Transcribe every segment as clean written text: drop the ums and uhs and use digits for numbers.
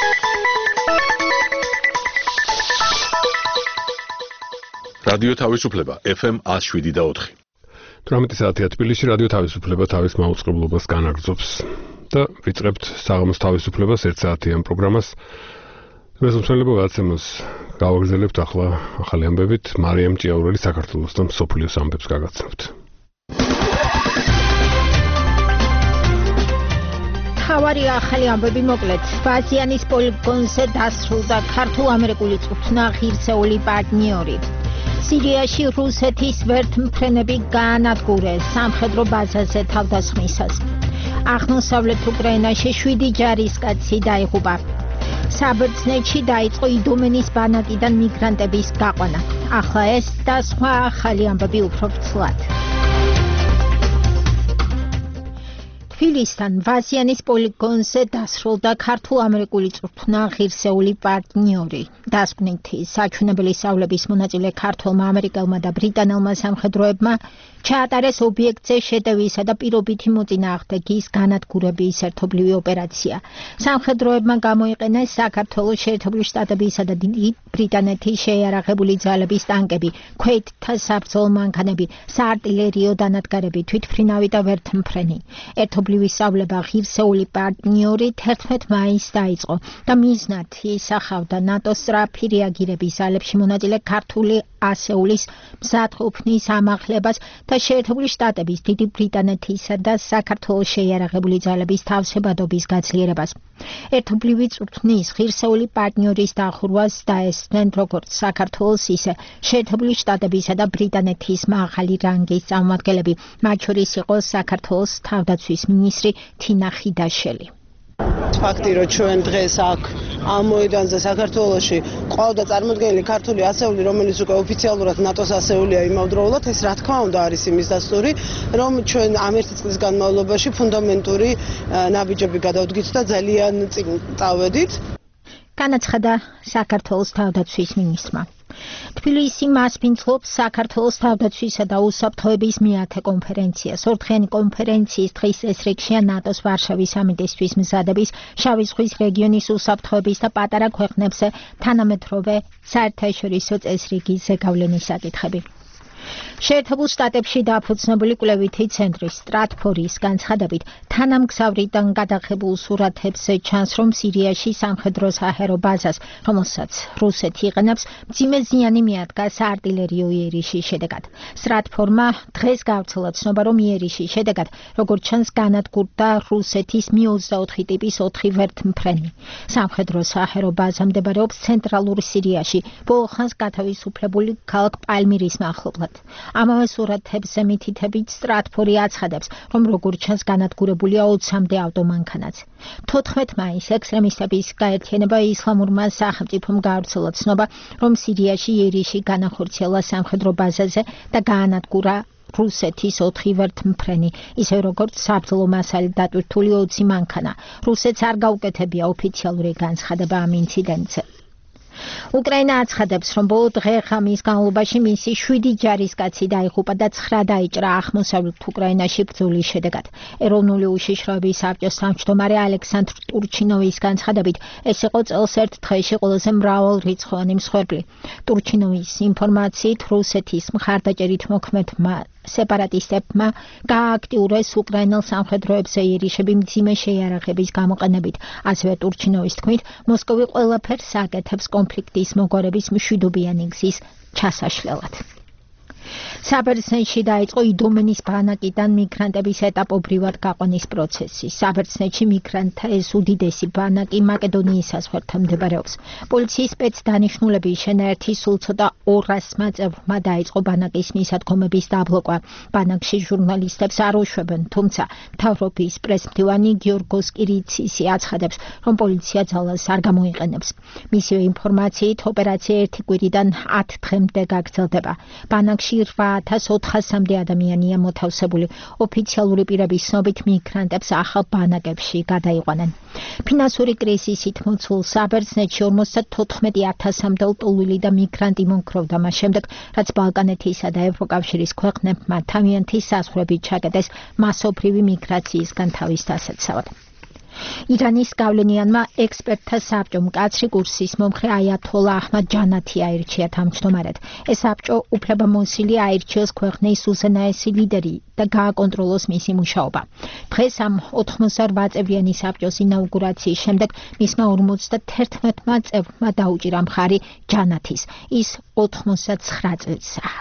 რადიო თავისუფლება FM 107.4. 18 საათია თბილისში რადიო თავისუფლება თავის მაუწყებლობას განაგრძობს და ვიწყებთ საღამოს თავისუფლებას 1 საათიან პროგრამას. მე მსმენელებო გადაცემას გავაგრძელებთ ახლა ახალი ამბებით მარიამ ჭიაურელი საქართველოსთან მსოფლიოს ამბებს გაგაცნობთ. თავარი ახალი ამბები მოკლედ. ბაზიანის პოლიგონზე დასრულდა ქართულ-ამერიკული წვრთნა ღირსეული პარტნიორი. სირიაში რუსეთის ვერთმფრენები გაანადგურეს სამხედრო ბაზაზე თავდასხმისას. აღმოსავლეთ უკრაინაში 7 ჯარისკაცი დაიღუპა. საბერძნეთში დაიწყო იდომენის ბანაკიდან მიგრანტების გაყვანა. ახლა ეს და სხვა ახალი ამბები უფრო ვრცლად. თბილისთან ბაზიანის პოლიგონზე დასრულდა ქართულ-ამერიკული წვრთნა ღირსეული პარტნიორი. დასკვნითი საჩვენებელი სწავლების მონაწილე ქართველმა ამერიკელმა და ბრიტანელმა სამხედროებმა ჩაატარეს ობიექტზე შეტევისა და პირობითი მოწინააღმდეგის განადგურების ერთობლივი ოპერაცია. სამხედროებმა გამოიყენეს საქართველოს შეერთებული შტატებისა და დიდი ბრიტანეთის შეიარაღებული ძალების ტანკები, ქვეითთა საბრძოლო მანქანები, საარტილერიო დანადგარები, თვითმფრინავი და ვერთმფრენი. ერთობლივი სწავლება ღირსეული პარტნიორი 11 მაისს დაიწყო და მიზნად ისახავდა ნატოს სწრაფი რეაგირების ძალებში მონაწილე ქართული ასეულის მზადყოფნის ამაღლებას და შეერთებული შტატების, დიდი ბრიტანეთისა და საქართველოს შეიარაღებული ძალების თავსებადობის გაძლიერებას. ერთობლივი წვრთნის ღირსეული პარტნიორის დახურვას დაესწრნენ როგორც საქართველოს, ისე შეერთებული შტატებისა და ბრიტანეთის მაღალი რანგის წარმომადგენლები, მათ შორის იყო საქართველოს თავდაცვის მინისტრი თინა ხიდაშელი. ფაქტი, რომ ჩვენ დღეს აქ ამ მოედანზე საქართველოში ყავდა წარმოდგენილი ქართული ასეული, რომელიც უკვე ოფიციალურად ნატოს ასეულია იმავდროულად, ეს რა თქმა უნდა არის იმის დასტური, რომ ჩვენ ამ 1 წლის განმავლობაში ფუნდამენტური ნაბიჯები გადავდგით და ძალიან წინ წავედით. განაცხადა საქართველოს თავდაცვის მინისტრმა. თბილისი მასპინძლობს საქართველოს თავდაცვისა და უსაფრთხოების მეათე კონფერენციას. ორდღიანი კონფერენციის დღის წესრიგშია ნატოს ვარშავის სამიტისთვის მზადების, შავი ზღვის რეგიონის უსაფრთხოების და პატარა ქვეყნებზე თანამედროვე საერთაშორისო წესრიგის ზეგავლენის საკითხები. შეერთებულ შტატებში დაფუძნებული კვლევითი ცენტრის სტრატფორის განცხადებით, თანამგზავრიდან გადაღებულ სურათებზე ჩანს, რომ სირიაში სამხედრო საჰაერო ბაზას, რომელსაც რუსეთი იყენებს, მძიმე ზიანი მიადგა საარტილერიო იერიშის შედეგად. სტრატფორმა დღეს გავრცელა ცნობა, რომ იერიშის შედეგად, როგორც ჩანს, განადგურდა რუსეთის Mi-24 ტიპის 4 ვერთმფრენი. სამხედრო საჰაერო ბაზა მდებარეობს ცენტრალურ სირიაში, ბოლო ხანს გათავისუფლებული ქალაქ პალმირის მახლობლად. ამავე სურათებზე მითითებით სტრატფორი აცხადებს, რომ როგორც ჩანს განადგურებულია 20-მდე ავტომანქანაც. 14 მაისს ექსტრემისტების გაერთიანება ისლამურმა სახელმწიფომ გავრცელა ცნობა, რომ სირიაში იერიში განახორციელა სამხედრო ბაზაზე და გაანადგურა რუსეთის 4 ვერთმფრენი, ისე როგორც საბრძოლო მასალით დატვირთული 20 მანქანა. რუსეთს არ გაუკეთებია ოფიციალური განცხადება ამ ინციდენტზე. უკრაინა აცხადებს, რომ ბოლო დღე-ღამის განმავლობაში მისი 7 ჯარისკაცი დაიღუპა და 9 დაიჭრა აღმოსავლეთ უკრაინაში ბრძოლის შედეგად. ეროვნული უშიშროების საბჭოს თავმჯდომარე ალექსანდრ ტურჩინოვის განცხადებით, ეს იყო წელს ერთ დღეში ყველაზე მრავალრიცხოვანი მსხვერპლი. ტურჩინოვის ინფორმაციით, რუსეთის მხარდაჭერით მოქმედმა სეპარატისტებმა გააქტიურეს უკრაინელ სამხედროებზე იერიშები მძიმე შეიარაღების გამოყენებით. ასევე ტურჩინოვის თქმით, მოსკოვი ყველაფერს აკეთებს კონფლიქტის მოგვარების მშვიდობიანი გზის ჩასაშლელად. საბერძნეთში დაიწყო იდომენის ბანაკიდან მიგრანტების ეტაპობრივად გაყვანის პროცესი. საბერძნეთში მიგრანტთა ეს უდიდესი ბანაკი მაკედონიის საზღვართან მდებარეობს. პოლიციის სპეცდანიშნულების შენაერთი სულ ცოტა 200-მა წევრმა დაიწყო ბანაკის მისადგომების დაბლოკვა. ბანაკში ჟურნალისტებს არ უშვებენ, თუმცა მთავრობის პრესმდივანი გიორგოს კირიცისი აცხადებს, რომ პოლიცია ძალას არ გამოიყენებს. მისივე ინფორმაციით, ოპერაცია 1 კვირიდან 10 დღემდე გაგრძელდება. ბანაკში 8400-მდე ადამიანია მოთავსებული. ოფიციალური პირების ცნობით მიგრანტებს ახალ ბანაკებში გადაიყვანენ. ფინანსური კრიზისით მოცულ საბერძნეთში 54,000-მდე ლტოლვილი და მიგრანტი მომქროვდა მას შემდეგ, რაც ბალკანეთისა და ევროკავშირის ქვეყნებმა თავიანთი საზღვრებით ჩაკეტეს მასობრივი მიგრაციისგან თავის დასაცავად. ირანის გავლენიანმა ექსპერტთა საბჭომ მკაცრი კურსის მომხრე აიათოლა აჰმად ჯანათი აირჩია თავმჯდომარედ. ეს საბჭო უფლებამოსილი აირჩიოს ქვეყნის უზენაესი ლიდერი და გააკონტროლოს მისი მუშაობა. დღეს ამ 88 წევრიანი საბჭოს ინაუგურაციის შემდეგ მისმა 51-მა წევრმა დაუჭირა მხარი ჯანათის. ის 89 წელსაა.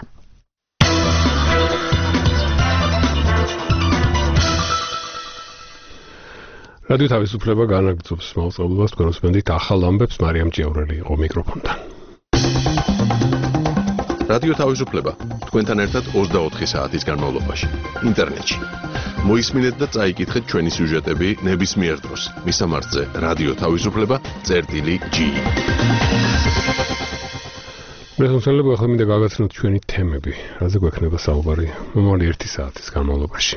რადიო თავისუფლება განაგრძობს მაუწყებლობას თქვენ უსმენთ ახალ ამბებს მარიამ ჭიაურელი იყო მიკროფონთან. რადიო თავისუფლება თქვენთან ერთად 24 საათის განმავლობაში ინტერნეტში. მოისმინეთ და წაიკითხეთ ჩვენი სიუჟეტები ნებისმიერ დროს. მისამართზე რადიო თავისუფლება.ge. მესამსელება ახლა მინდა გავაცნოთ ჩვენი თემები, რაზე გვექნება საუბარი მომავალი 1 საათის განმავლობაში.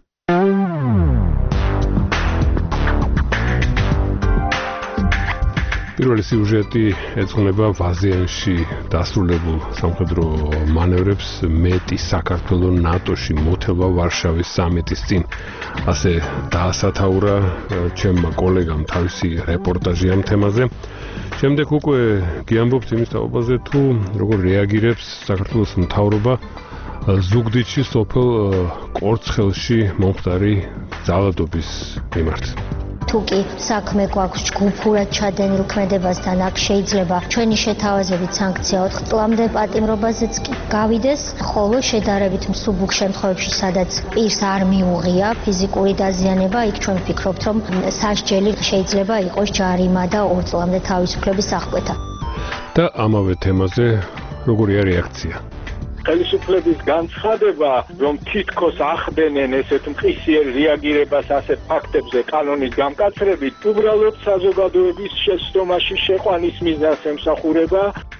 პირველი სიუჟეტი ეძღვნება ვაზიანში დასრულებულ სამხედრო მანევრებს მეტი საქართველოს ნატოში მოთელვა ვარშავის სამიტის წინ. ასე დაასათაურა ჩემმა კოლეგამ თავისი რეპორტაჟი ამ თემაზე. შემდეგ უკვე გიამბობთ იმის თაობაზე თუ როგორ რეაგირებს საქართველოს მთავრობა ზუგდიდში სოფელ კორცხელში მომხდარი ძალადობის მიმართ. თუკი საქმე გვაქვს ჯგუფურად ჩადენილ ქმედებასთან, აქ შეიძლება ჩვენი შეთავაზებით სანქცია 4 წლამდე პატიმრობაზეც გავიდეს, ხოლო შედარებით მსუბუქ შემთხვევებში, სადაც პირს არ მიუღია ფიზიკური დაზიანება, იქ ჩვენ ვფიქრობთ, რომ სასჯელი შეიძლება იყოს ჯარიმა და 2 წლამდე თავისუფლების აღკვეთა. და ამავე თემაზე როგორია რეაქცია? ხელისუფლების განცხადება, რომ თითქოს ახდენენ ესეთ მყისიერ რეაგირებას ასეთ ფაქტებზე კანონის გამკაცრებით, უბრალოდ საზოგადოების შეცდომაში შეყვანის მიზანს ემსახურება.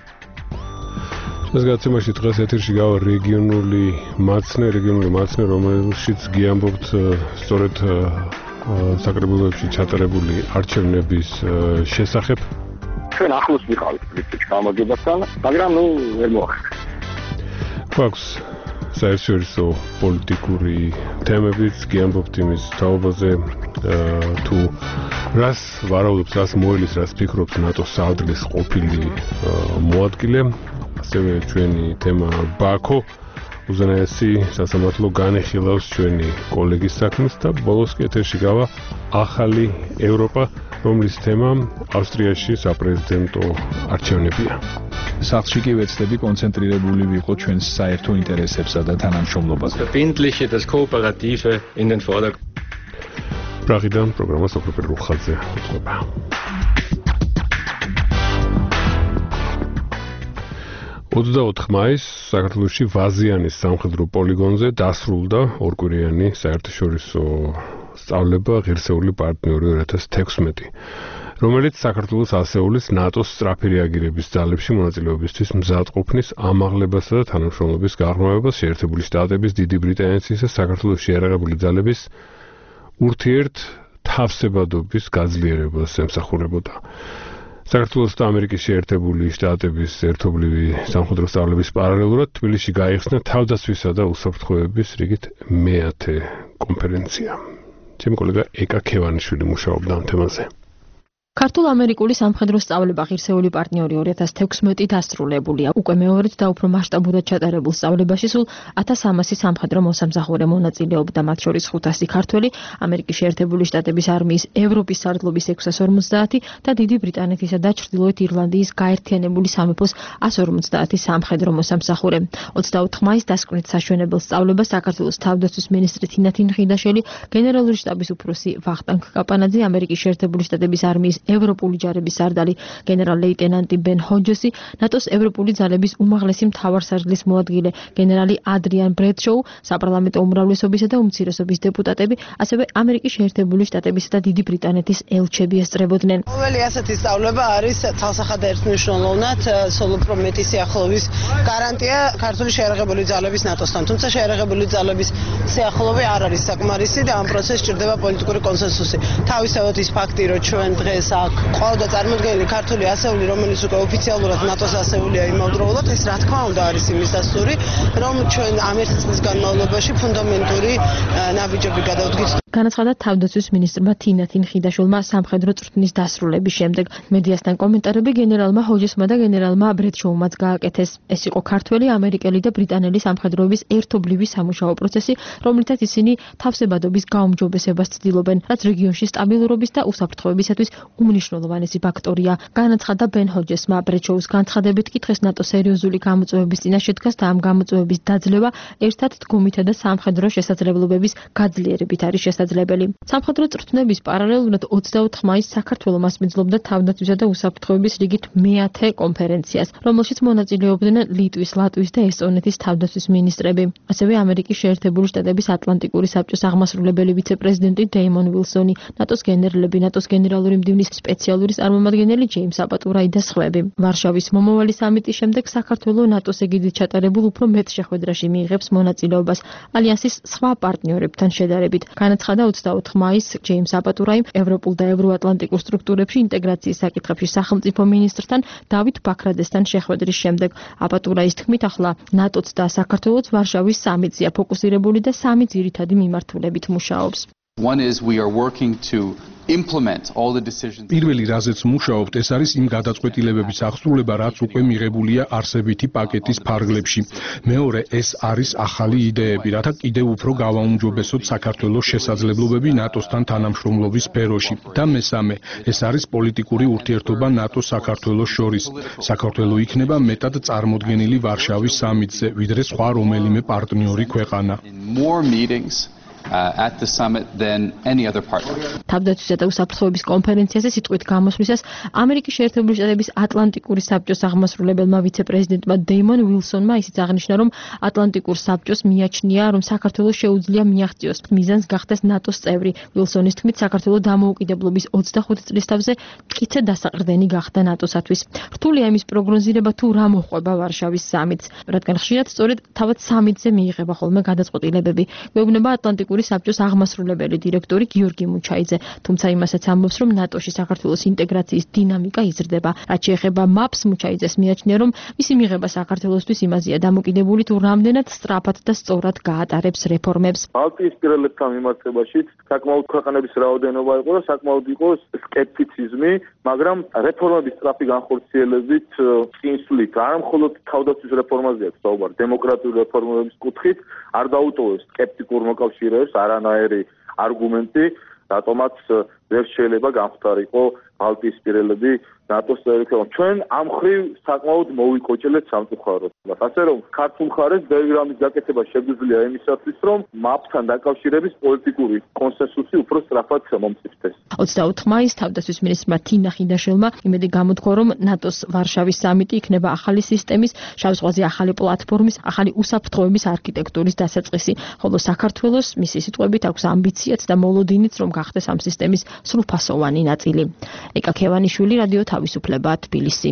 ეს გაცემაში დღეს ეთერში გავა რეგიონული მაცნე, რომელშიც გიამბობთ სწორედ საკრებულოებში ჩატარებული არჩევნების შესახებ. ჩვენ ახლოს ვიყავით პრინციპში გამარჯვებასთან, მაგრამ ვერ მოახერხეთ. გვაქვს საერთაშორისო პოლიტიკური თემებიც, გიამბობთ იმის თაობაზე, თუ რას ვარაუდობს, რას მოელის, რას ფიქრობს ნატოს საადლის ყოფილი მოადგილე. ასევე ჩვენი თემა ბაქო, უზენაესი სასამართლო განეხილავს ჩვენი კოლეგის საქმეს და ბოლოს კი ეთერში გავა ახალი ევროპა, რომლის თემა ავსტრიაში საპრეზიდენტო არჩევნებია. სახლში კი ვეცდები კონცენტრირებული ვიყო ჩვენს საერთო ინტერესებსა და თანამშრომლობაზე. Verbindliche, das Kooperative in den Vordergrund. პრაღიდან პროგრამა სოფროპერ რუხაძე უთხრობა. მაისს საქართველოში ვაზიანის სამხედრო პოლიგონზე დასრულდა ორკვირიანი საერთაშორისო სწავლება ღირსეული პარტნიორი 2016, რომელიც საქართველოს ასეულის ნატოს სწრაფი რეაგირების ძალებში მონაწილეობისთვის მზადყოფნის ამაღლებასა და თანამშრომლობის გაღრმავებას შეერთებული შტატების, დიდი ბრიტანეთის და საქართველოში იარაღებული ძალების ურთიერთ თავსებადობის გაძლიერებას ემსახურებოდა. საქართველოს და ამერიკის შეერთებული შტატების ერთობლივი სამხედრო სწავლების პარალელურად თბილისში გაიხსნა თავდაცვისა და უსაფრთხოების რიგით მე-10 კონფერენცია. ჩემი კოლეგა ეკა ქევანიშვილი მუშაობდა ამ თემაზე. ქართულ-ამერიკული სამხედრო სწავლება ღირსეული პარტნიორი 2016 დასრულებულია. უკვე მეორედ და უფრო მასშტაბურად ჩატარებულ სწავლებაში სულ 1300 სამხედრო მოსამსახურე მონაწილეობდა, მათ შორის 500 ქართველი, ამერიკის შეერთებული შტატების არმიის ევროპის სარდლობის 650 და დიდი ბრიტანეთისა და ჩრდილოეთ ირლანდიის გაერთიანებული სამეფოს 150 სამხედრო მოსამსახურე. 24 მაისს დასკვნით საშვენებელ სწავლებას საქართველოს თავდაცვის მინისტრი თინა თინხიდაშვილი, გენერალური შტაბის უფროსი ვახტანგ კაპანაძე, ამერიკის შეერთებული შტატების არმიის ევროპული ჯარების სარდალი გენერალ-ლეიტენანტი ბენ ჰოჯესი, ნატოს ევროპული ძალების უმაღლესი მთავარსარდლის მოადგილე გენერალი ადრიან ბრედშოუ, საპარლამენტო უმრავლესობისა და უმცირესობის დეპუტატები, ასევე ამერიკის შეერთებული შტატებისა და დიდი ბრიტანეთის ელჩები ესწრებოდნენ. ყოველი ასეთი სწავლება არის თალსახად ერთმნიშვნელოვნად სულ უფრო მეტი სიახლოვის გარანტია ქართული შეიარაღებული ძალების ნატოსთან. თუმცა შეიარაღებული ძალების სიახლოვე არ არის საკმარისი და ამ პროცესში ჭირდება პოლიტიკური კონსენსუსი. თავისთავად ის ფაქტი, რომ ჩვენ დღეს აქ ყავდა წარმოდგენილი ქართული ასეული, რომელიც უკვე ოფიციალურად ნატოს ასეულია იმავდროულად, ეს რა თქმა უნდა არის იმის დასტური, რომ ჩვენ ამ 1 წლის განმავლობაში ფუნდამენტური ნაბიჯები გადავდგით. განაცხადა თავდაცვის მინისტრმა თინათინ ხიდაშვილმა სამხედრო წვრთნის დასრულების შემდეგ. მედიასთან კომენტარები გენერალმა ჰოჯესმა და გენერალმა ბრედშოუმაც გააკეთეს. ეს იყო ქართველი, ამერიკელი და ბრიტანელი სამხედროების ერთობლივი სამუშაო პროცესი, რომლითაც ისინი თავსებადობის გაუმჯობესებას ცდილობენ, რაც რეგიონში სტაბილურობის და უსაფრთხოებისათვის უმნიშვნელოვანესი ფაქტორია. განაცხადა ბენ ჰოჯესმა. ბრედშოუს განცხადებით კი დღეს ნატო სერიოზული გამოწვევების წინაშე დგას და ამ გამოწვევების დაძლევა ერთად დგომითა და სამხედრო შესაძლებლობების გაძლიერებით არის შესაძლებელი. სამხედრო წვრთნების პარალელურად 24 მაისს საქართველო მასპინძლობდა თავდაცვისა და უსაფრთხოების რიგით მე-10 კონფერენციას, რომელშიც მონაწილეობდნენ ლიტვის, ლატვიის და ესტონეთის თავდაცვის მინისტრები. ასევე ამერიკის შეერთებული შტატების ატლანტიკური საბჭოს აღმასრულებელი ვიცე-პრეზიდენტი დეიმონ ვილსონი, ნატოს გენერლები, ნატოს გენერალური მდივნის სპეციალური წარმომადგენელი ჯეიმს აპატურაი და სხვები. ვარშავის მომავალი სამიტის შემდეგ საქართველო ნატოს ეგიდით ჩატარებულ უფრო მეტ შეხვედრაში მიიღებს მონაწილეობას ალიანსის სხვა პარტნიორებთან შედარებით. განაცხადა 24 მაისს ჯეიმს აპატურაიმ ევროპულ და ევროატლანტიკურ სტრუქტურებში ინტეგრაციის საკითხებში სახელმწიფო მინისტრთან დავით ბაქრაძესთან შეხვედრის შემდეგ. აპატურაის თქმით, ახლა ნატოც და საქართველოც ვარშავის სამიტზეა ფოკუსირებული და სამი ძირითადი მიმართულებით მუშაობს. One is we are working to implement all the decisions. პირველი რაზეც მუშაობთ, ეს არის იმ გადაწყვეტილებების აღსრულება, რაც უკვე მიღებულია არსებითი პაკეტის ფარგლებში. მეორე, ეს არის ახალი იდეები, რათა კიდევ უფრო გავაუმჯობესოთ საქართველოს შესაძლებლობები ნატოსთან თანამშრომლობის სფეროში. და მესამე, ეს არის პოლიტიკური ურთიერთობა ნატო-საქართველოს შორის. საქართველო იქნება მეტად წარმოდგენილი ვარშავის სამიტზე, ვიდრე სხვა რომელიმე პარტნიორი ქვეყანა. More meetings at the summit than any other partner. თავდაცვისა და უსაფრთხოების კონფერენციაზე სიტყვით გამოსვლისას ამერიკის შეერთებული შტატების ატლანტიკური საბჭოს აღმასრულებელმა ვიცე-პრეზიდენტმა დეიმონ ვილსონმა ისიც აღნიშნა, რომ ატლანტიკურ საბჭოს მიაჩნია, რომ საქართველოს შეუძლია მიაღწიოს მიზანს გახდეს ნატოს წევრი. ვილსონის თქმით, საქართველო დამოუკიდებლობის 25 წლის თავზე მტკიცე დასაყრდენი გახდა ნატოსათვის. რთულია იმის პროგნოზირება, თუ რა მოჰყვება ვარშავის სამიტს, რადგან ხშირად სწორედ თავად სამიტზე მიიღება ხოლმე გადაწყვეტილებები. გვეუბნება ატლანტიკური საბჭოს აღმასრულებელი დირექტორი გიორგი მუჩაიძე, თუმცა იმასაც ამბობს, რომ ნატოში საქართველოს ინტეგრაციის დინამიკა იზრდება. რაც შეეხება მაპს, მუჩაიძეს მიაჩნია, რომ მისი მიღება საქართველოსთვის იმაზეა დამოკიდებული, თუ რამდენად სწრაფად და სწორად გაატარებს რეფორმებს. ბალტიისპირელებთან მიმართებაში საკმაოდ ქვეყანების რაოდენობა იყო და საკმაოდ იყო სკეპტიციზმი, მაგრამ რეფორმების სწრაფი განხორციელებით წინსვლით, არა მხოლოდ თავდაცვის რეფორმაზეა საუბარი, დემოკრატიული რეფორმების კუთხით არ დაუტოვებს სკეპტიკურ მოკავშირეებს არანაირი არგუმენტი, რატომაც ვერ შეიძლება გამختارიყო ბალტიისპირელები ნატოს წევრი ქვეყანა. ჩვენ ამ ხრივ საკმაოდ მოვიკოჭელეთ სამწუხაროდ. ასე რომ ქართულ მხარეს ბევრი რამის გაკეთება შეგვიძლია იმისათვის, რომ მაპთან დაკავშირების პოლიტიკური კონსენსუსი უფრო სწრაფად მომწიფდეს. 24 მაისს თავდაცვის მინისტრმა თინა ხიდაშვილმა იმედი გამოთქვა, რომ ნატოს ვარშავის სამიტი იქნება ახალი სისტემის, შავ ზღვაზე ახალი პლატფორმის, ახალი უსაფრთხოების არქიტექტურის დასაწყისი, ხოლო საქართველოს მისი სიტყვებით აქვს ამბიციაც და მოლოდინიც, რომ გახდეს ამ სისტემის სრულფასოვანი ნაწილი. ეკა ქევანიშვილი, რადიო თავისუფლება, თბილისი.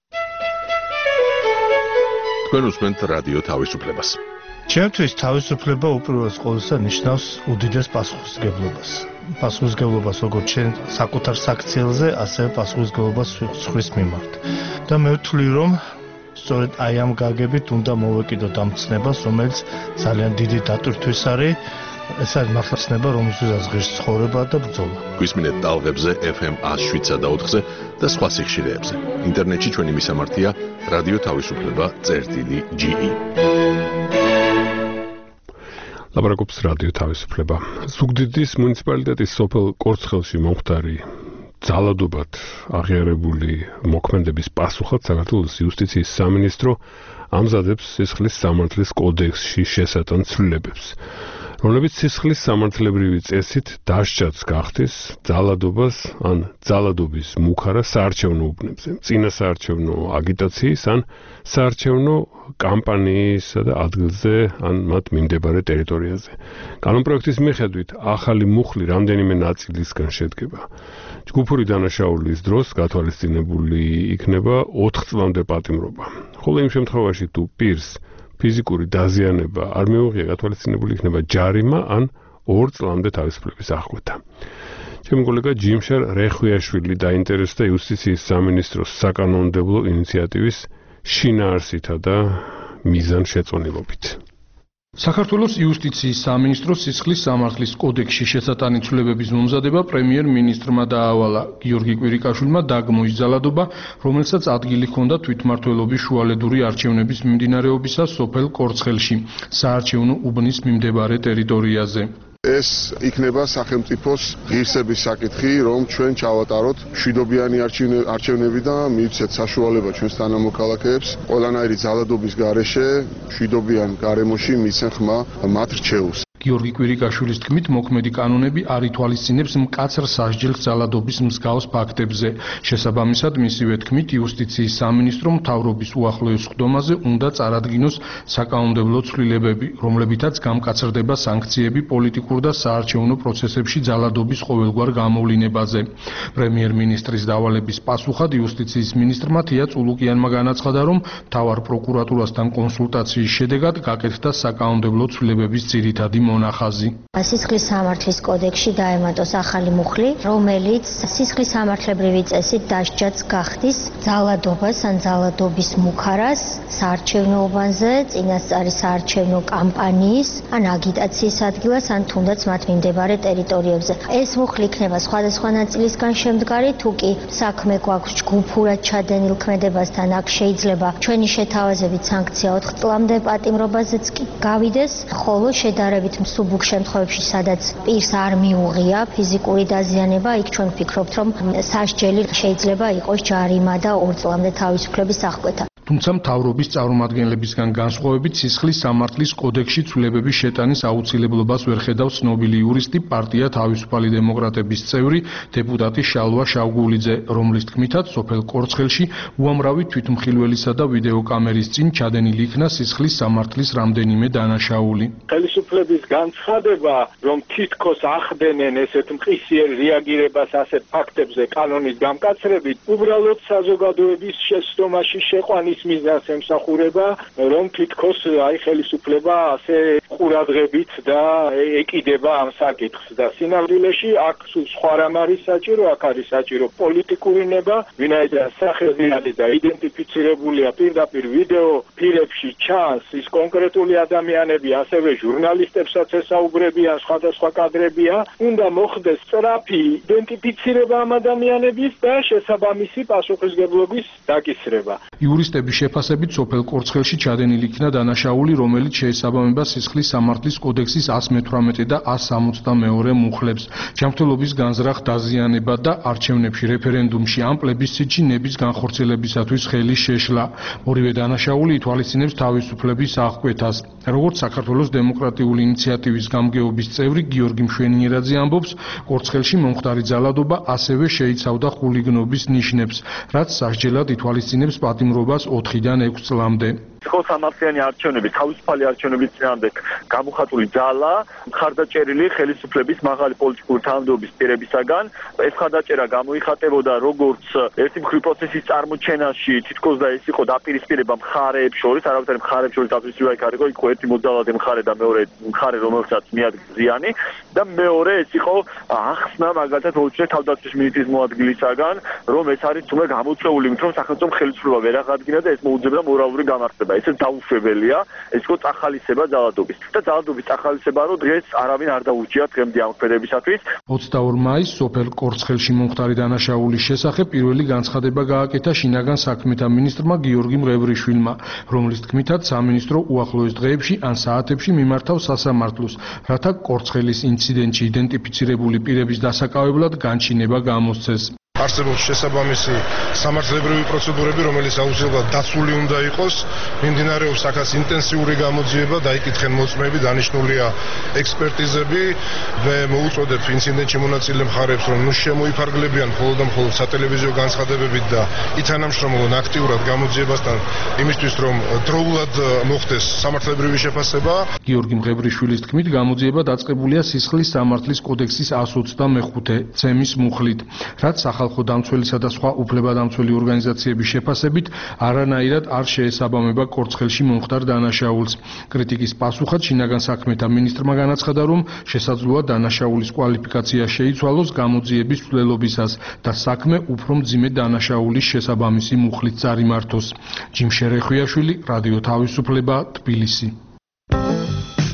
თქვენ უსმენთ რადიო თავისუფლებას. ჩემთვის თავისუფლება უპირველეს ყოვლისა ნიშნავს უდიდეს პასუხისმგებლობას. პასუხისმგებლობას როგორც ჩვენ საკუთარ საქციელზე, ასევე პასუხისმგებლობას სხვის მიმართ. და მე ვთვლი, რომ სწორედ აი ამ გაგებით უნდა მოვეკიდოთ ამ ცნებას, რომელიც ძალიან დიდი დატვირთვის არის. ეს არის მართლა ცნება, რომელზეც ღირს ცხოვრება და ბრძოლა. გვისმინეთ ტალღებზე FM 107.4-ზე და სხვა სიხშირეებზე. ინტერნეტში ჩვენი მისამართია რადიო თავისუფლება.ge. ლაპარაკობს რადიო თავისუფლება. ზუგდიდის მუნიციპალიტეტის სოფელ კორცხელში მომხდარი ძალადობად აღიარებული მოქმედების პასუხად საქართველოს იუსტიციის სამინისტრო ამზადებს სისხლის სამართლის კოდექსში შესატან ცვლილებებს, რომლებიც სისხლის სამართლებრივი წესით დასჯაც გახდის ძალადობას ან ძალადობის მუქარა საარჩევნო უბნებზე, წინა საარჩევნო აგიტაციის ან საარჩევნო კამპანიისა და ადგილზე ან მათ მიმდებარე ტერიტორიაზე. კანონპროექტის მიხედვით ახალი მუხლი რამდენიმე ნაწილისგან შედგება. ჯგუფური დანაშაულის დროს გათვალისწინებული იქნება 4 წლამდე პატიმრობა. ხოლო იმ შემთხვევაში თუ პირს ფიზიკური დაზიანება არ მეუღია, გათვალისწინებული იქნება ჯარიმა ან 2 წლამდე თავისუფლების აღკვეთა. ჩემი კოლეგა ჯიმშარ რეხვიაშვილი დაინტერესდა იუსტიციის სამინისტროს საკანონმდებლო ინიციატივის შინაარსითა და მიზანშეწონილობით. საქართველოს იუსტიციის სამინისტროს სისხლის სამართლის კოდექსში შესატანი ცვლილებების მომზადება პრემიერ-მინისტრმა დაავალა. გიორგი კვირიკაშვილმა დაგმოის ძალადობა, რომელსაც ადგილი ჰქონდა თვითმმართველობის შუალედური არჩევნების მიმდინარეობისას სოფელ კორცხელში, საარჩევნო უბნის მიმდებარე ტერიტორიაზე. ეს იქნება სახელმწიფოს ღირსების საკითხი, რომ ჩვენ ჩავატაროთ მშვიდობიანი არჩევნები და მივცეთ საშუალება ჩვენს თანამოქალაქეებს ყველანაირი ძალადობის გარეშე მშვიდობიან გარემოში მიცენ ხმა მათ რჩეულს. გიორგი კვირიკაშვილის თქმით, მოქმედი კანონები არ ითვალისწინებს მკაცრ სასჯელს ძალადობის მსგავს ფაქტებზე. შესაბამისად, მისივე თქმით, იუსტიციის სამინისტრომ მთავრობის უახლოეს ხდომაზე უნდა წარადგინოს საკანონმდებლო ცვლილებები, რომლებითაც გამკაცრდება სანქციები პოლიტიკურ და საარჩევნო პროცესებში ძალადობის ყოველგვარ გამოვლინებაზე. პრემიერ-მინისტრის დავალების პასუხად იუსტიციის მინისტრმა თია წულუკიანმა განაცხადა, რომ მთავარ პროკურატურასთან კონსულტაციის შედეგად გაკეთდა საკანონმდებლო ცვლილებების ძირითადი მონახაზი. სისხლის სამართლის კოდექსში დაემატოს ახალი მუხლი, რომელიც სისხლის სამართლებრივი წესით დასჯაც გახდის ძალადობას ან ძალადობის მუქარას საარჩევნო უბანზე, წინასწარი საარჩევნო კამპანიის ან აგიტაციის ადგილას ან თუნდაც მათ მიმდებარე ტერიტორიებზე. ეს მუხლი იქნება სხვადასხვა ნაწილისგან შემდგარი, თუ კი საქმე გვაქვს ჯგუფურად ჩადენილ ქმედებასთან, აქ შეიძლება ჩვენი შეთავაზებით სანქცია 4 წლამდე პატიმრობაზეც კი გავიდეს, ხოლო შედარებით მსუბუქ შემთხვევებში, სადაც პირს არ მიუღია ფიზიკური დაზიანება, იქ ჩვენ ვფიქრობთ, რომ სასჯელი შეიძლება იყოს ჯარიმა და 2 წლამდე თავისუფლების აღკვეთა. თუმცა მთავრობის წარმომადგენლებისგან განსხვავებით სისხლის სამართლის კოდექსში ცვლილებების შეტანის აუცილებლობას ვერ ხედავს ცნობილი იურისტი, პარტია თავისუფალი დემოკრატების წევრი, დეპუტატი შალვა შავგულიძე, რომლის თქმითაც სოფელ კორცხელში უამრავი თვითმხილველისა და ვიდეოკამერის წინ ჩადენილი იქნა სისხლის სამართლის რამდენიმე დანაშაული. ხელისუფლების განცხადება, რომ თითქოს ახდენენ ესეთ მყისიერ რეაგირებას ასეთ ფაქტებზე კანონის გამკაცრებით, უბრალოდ საზოგადოების შეცდომაში შეყვანის მიზანს ემსახურება, რომ თითქოს ხელისუფლება ასე ყურადღებით და ეკიდება ამ საკითხს და სინამდვილეში აქ სულ სხვა რამ არის საჭირო, აქ არის საჭირო პოლიტიკური ნება, ვინაიდან სახელზე არის და იდენტიფიცირებულია პირდაპირ ვიდეო ფილებში ჩანს ის კონკრეტული ადამიანები, ასევე ჟურნალისტებსაც ესაუბრებიან, სხვადასხვა კადრებია, უნდა მოხდეს სწრაფი იდენტიფიცირება ამ ადამიანების და შესაბამისი პასუხისმგებლობის დაკისრება. იურისტების შეფასებით სოფელ კორცხელში ჩადენილი იქნა დანაშაული, რომელიც შეესაბამება სისხლის სამართლის კოდექსის 118 და 162 მუხლებს. ჯანმრთელობის განზრახ დაზიანება და არჩევნებში რეფერენდუმში ან პლებისციტში ნების განხორციელებისათვის ხელის შეშლა. ორივე დანაშაული ითვალისწინებს თავისუფლების აღკვეთას. როგორც საქართველოს დემოკრატიული ინიციატივის გამგეობის წევრი გიორგი მშვენიერაძე ამბობს, კორცხელში მომხდარი ძალადობა ასევე შეიცავდა ხულიგნობის ნიშნებს, რაც სასჯელად ითვალისწინებს პატიმრობას 4-დან 6 წლამდე. სამართლიანი არჩევნები, თავისუფალი არჩევნების წინააღმდეგ გამოხატული ძალა მხარდაჭერილი ხელისუფლების მაღალი პოლიტიკური თანამდებობის პირებისაგან. ეს მხარდაჭერა გამოიხატებოდა როგორც ერთი მხრივ პროცესის წარმოჩენაში, თითქოს და ეს იყო დაპირისპირება მხარეებს შორის, არავითარი მხარეებს შორის დაპირისპირება იქ არ იყო, იქ ერთი მოძალადე მხარე და მეორე მხარე, რომელსაც მიადგა ზიანი და მეორე ეს იყო ახსნა მაგალითად ოლჩე თავდაცვის მინისტრის მოადგილისაგან, რომ ეს არის თუმცა გამოწვეული იმით, რომ სახელმწიფო ხელისუფლება ვერ აღადგინა და ეს მოუძებდა მორალური გამართება. ესეც დაუშვებელია, ეს იყო წახალისება ძალადობის. და ძალადობის წახალისება, რომ დღეს არავინ არ დაურჩია დღემდე ამ ქმედებისათვის. 22 მაისს სოფელ კორცხელში მომხდარი დანაშაულის შესახებ პირველი განცხადება გააკეთა შინაგან საქმეთა მინისტრმა გიორგი მღევრიშვილმა, რომლის თქმითაც სამინისტრო უახლოეს დღეებში ან საათებში მიმართავს სასამართლოს, რათა კორცხელის ინციდენტში იდენტიფიცირებული პირების დასაკავებლად განჩინება გამოსცეს. არსებობს შესაბამისი სამართლებრივი პროცედურები, რომელიც აუცილებლად დაცული უნდა იყოს. მიმდინარეობს აქაც ინტენსიური გამოძიება, დაიკითხენ მოწმეები, დანიშნულია ექსპერტიზები. მე მოუწოდებ ინციდენტში მონაწილე მხარეებს, რომ ნუ შემოიფარგლებიან მხოლოდ და მხოლოდ სატელევიზიო განცხადებებით და ითანამშრომლონ აქტიურად გამოძიებასთან, იმისთვის რომ დროულად მოხდეს სამართლებრივი შეფასება. გიორგი მღევრიშვილის თქმით, გამოძიება დაწყებულია სისხლის სამართლის კოდექსის 125 ცემის მუხლით, რაც სახალხო დამცველისა და სხვა უფლებადამცველი ორგანიზაციების შეფასებით არანაირად არ შეესაბამება კორცხელში მომხდარ დანაშაულს. კრიტიკის პასუხად შინაგან საქმეთა მინისტრმა განაცხადა, რომ შესაძლოა დანაშაულის კვალიფიკაცია შეიცვალოს გამოძიების ცვლილობისას და საქმე უფრო მძიმე დანაშაულის შესაბამისი მუხლით წარიმართოს. ჯიმ შერეხვიაშვილი, რადიო თავისუფლება, თბილისი.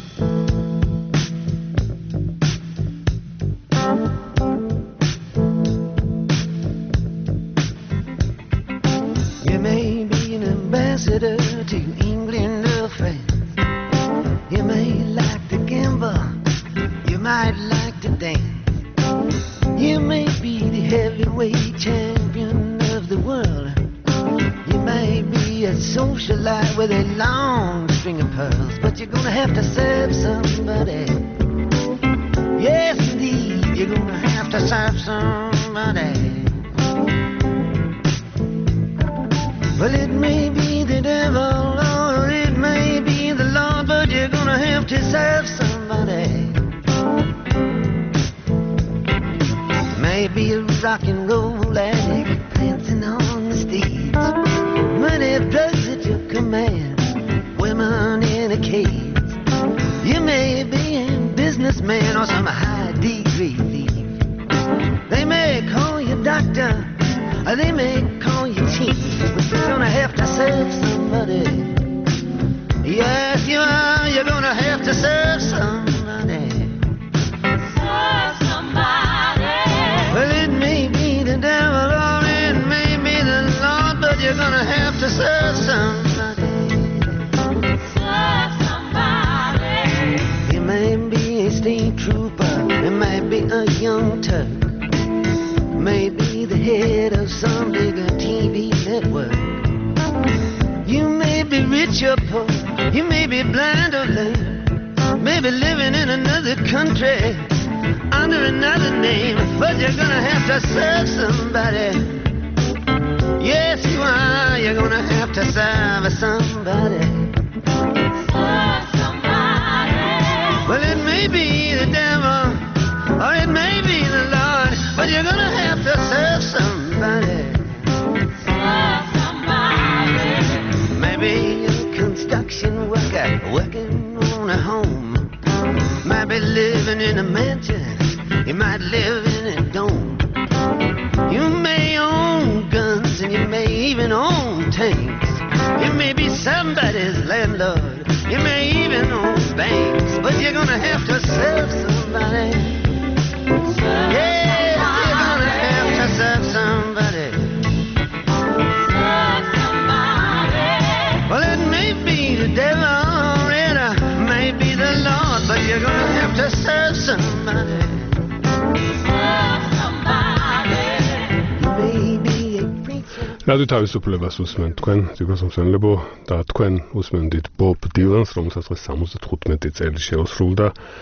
may be the heavyweight champion of the world. You may be a socialite with a long string of pearls, but you're gonna have to serve somebody. Yes, indeed, you're gonna have to serve somebody. Well, it may be the devil or it may be the Lord, but you're gonna have to serve somebody. Maybe a rock and roll addict prancing on the stage, money drugs at your command, women in a cage. You may be a businessman or some high degree thief. They may call you doctor, or they may call you chief, but you're gonna have to serve somebody. Yes, you are. You're gonna have to serve somebody. Serve somebody. Well, it may be the devil or it may be the Lord, but you're gonna have to serve somebody. Serve somebody. You may be a state trooper, it may be a young Turk, maybe the head of some bigger TV network. You may be rich or poor, you may be blind or lame, maybe living in another country under another name, but you're gonna have to serve somebody. Yes, you are. You're gonna have to serve somebody. Serve somebody. Well, it may be the devil or it may be the Lord, but you're gonna have to serve somebody. Serve somebody. Maybe a construction worker working on a home, might be living in a mansion, you might live in a dome. You may own guns and you may even own tanks. You may be somebody's landlord, you may even own banks, but you're gonna have to serve somebody. Yes, you're gonna have to serve somebody. Serve somebody. Well, it may be the devil or it may be the Lord, but you're gonna have to serve somebody. Serve somebody. Maybe a preacher. რადიო თავისუფლებას უსმენთ თქვენ, ძიგოს მსმენელებო, და თქვენ უსმენდით ბობ დილანს, რომელსაც დღეს 75 წელი შეუსრულდა.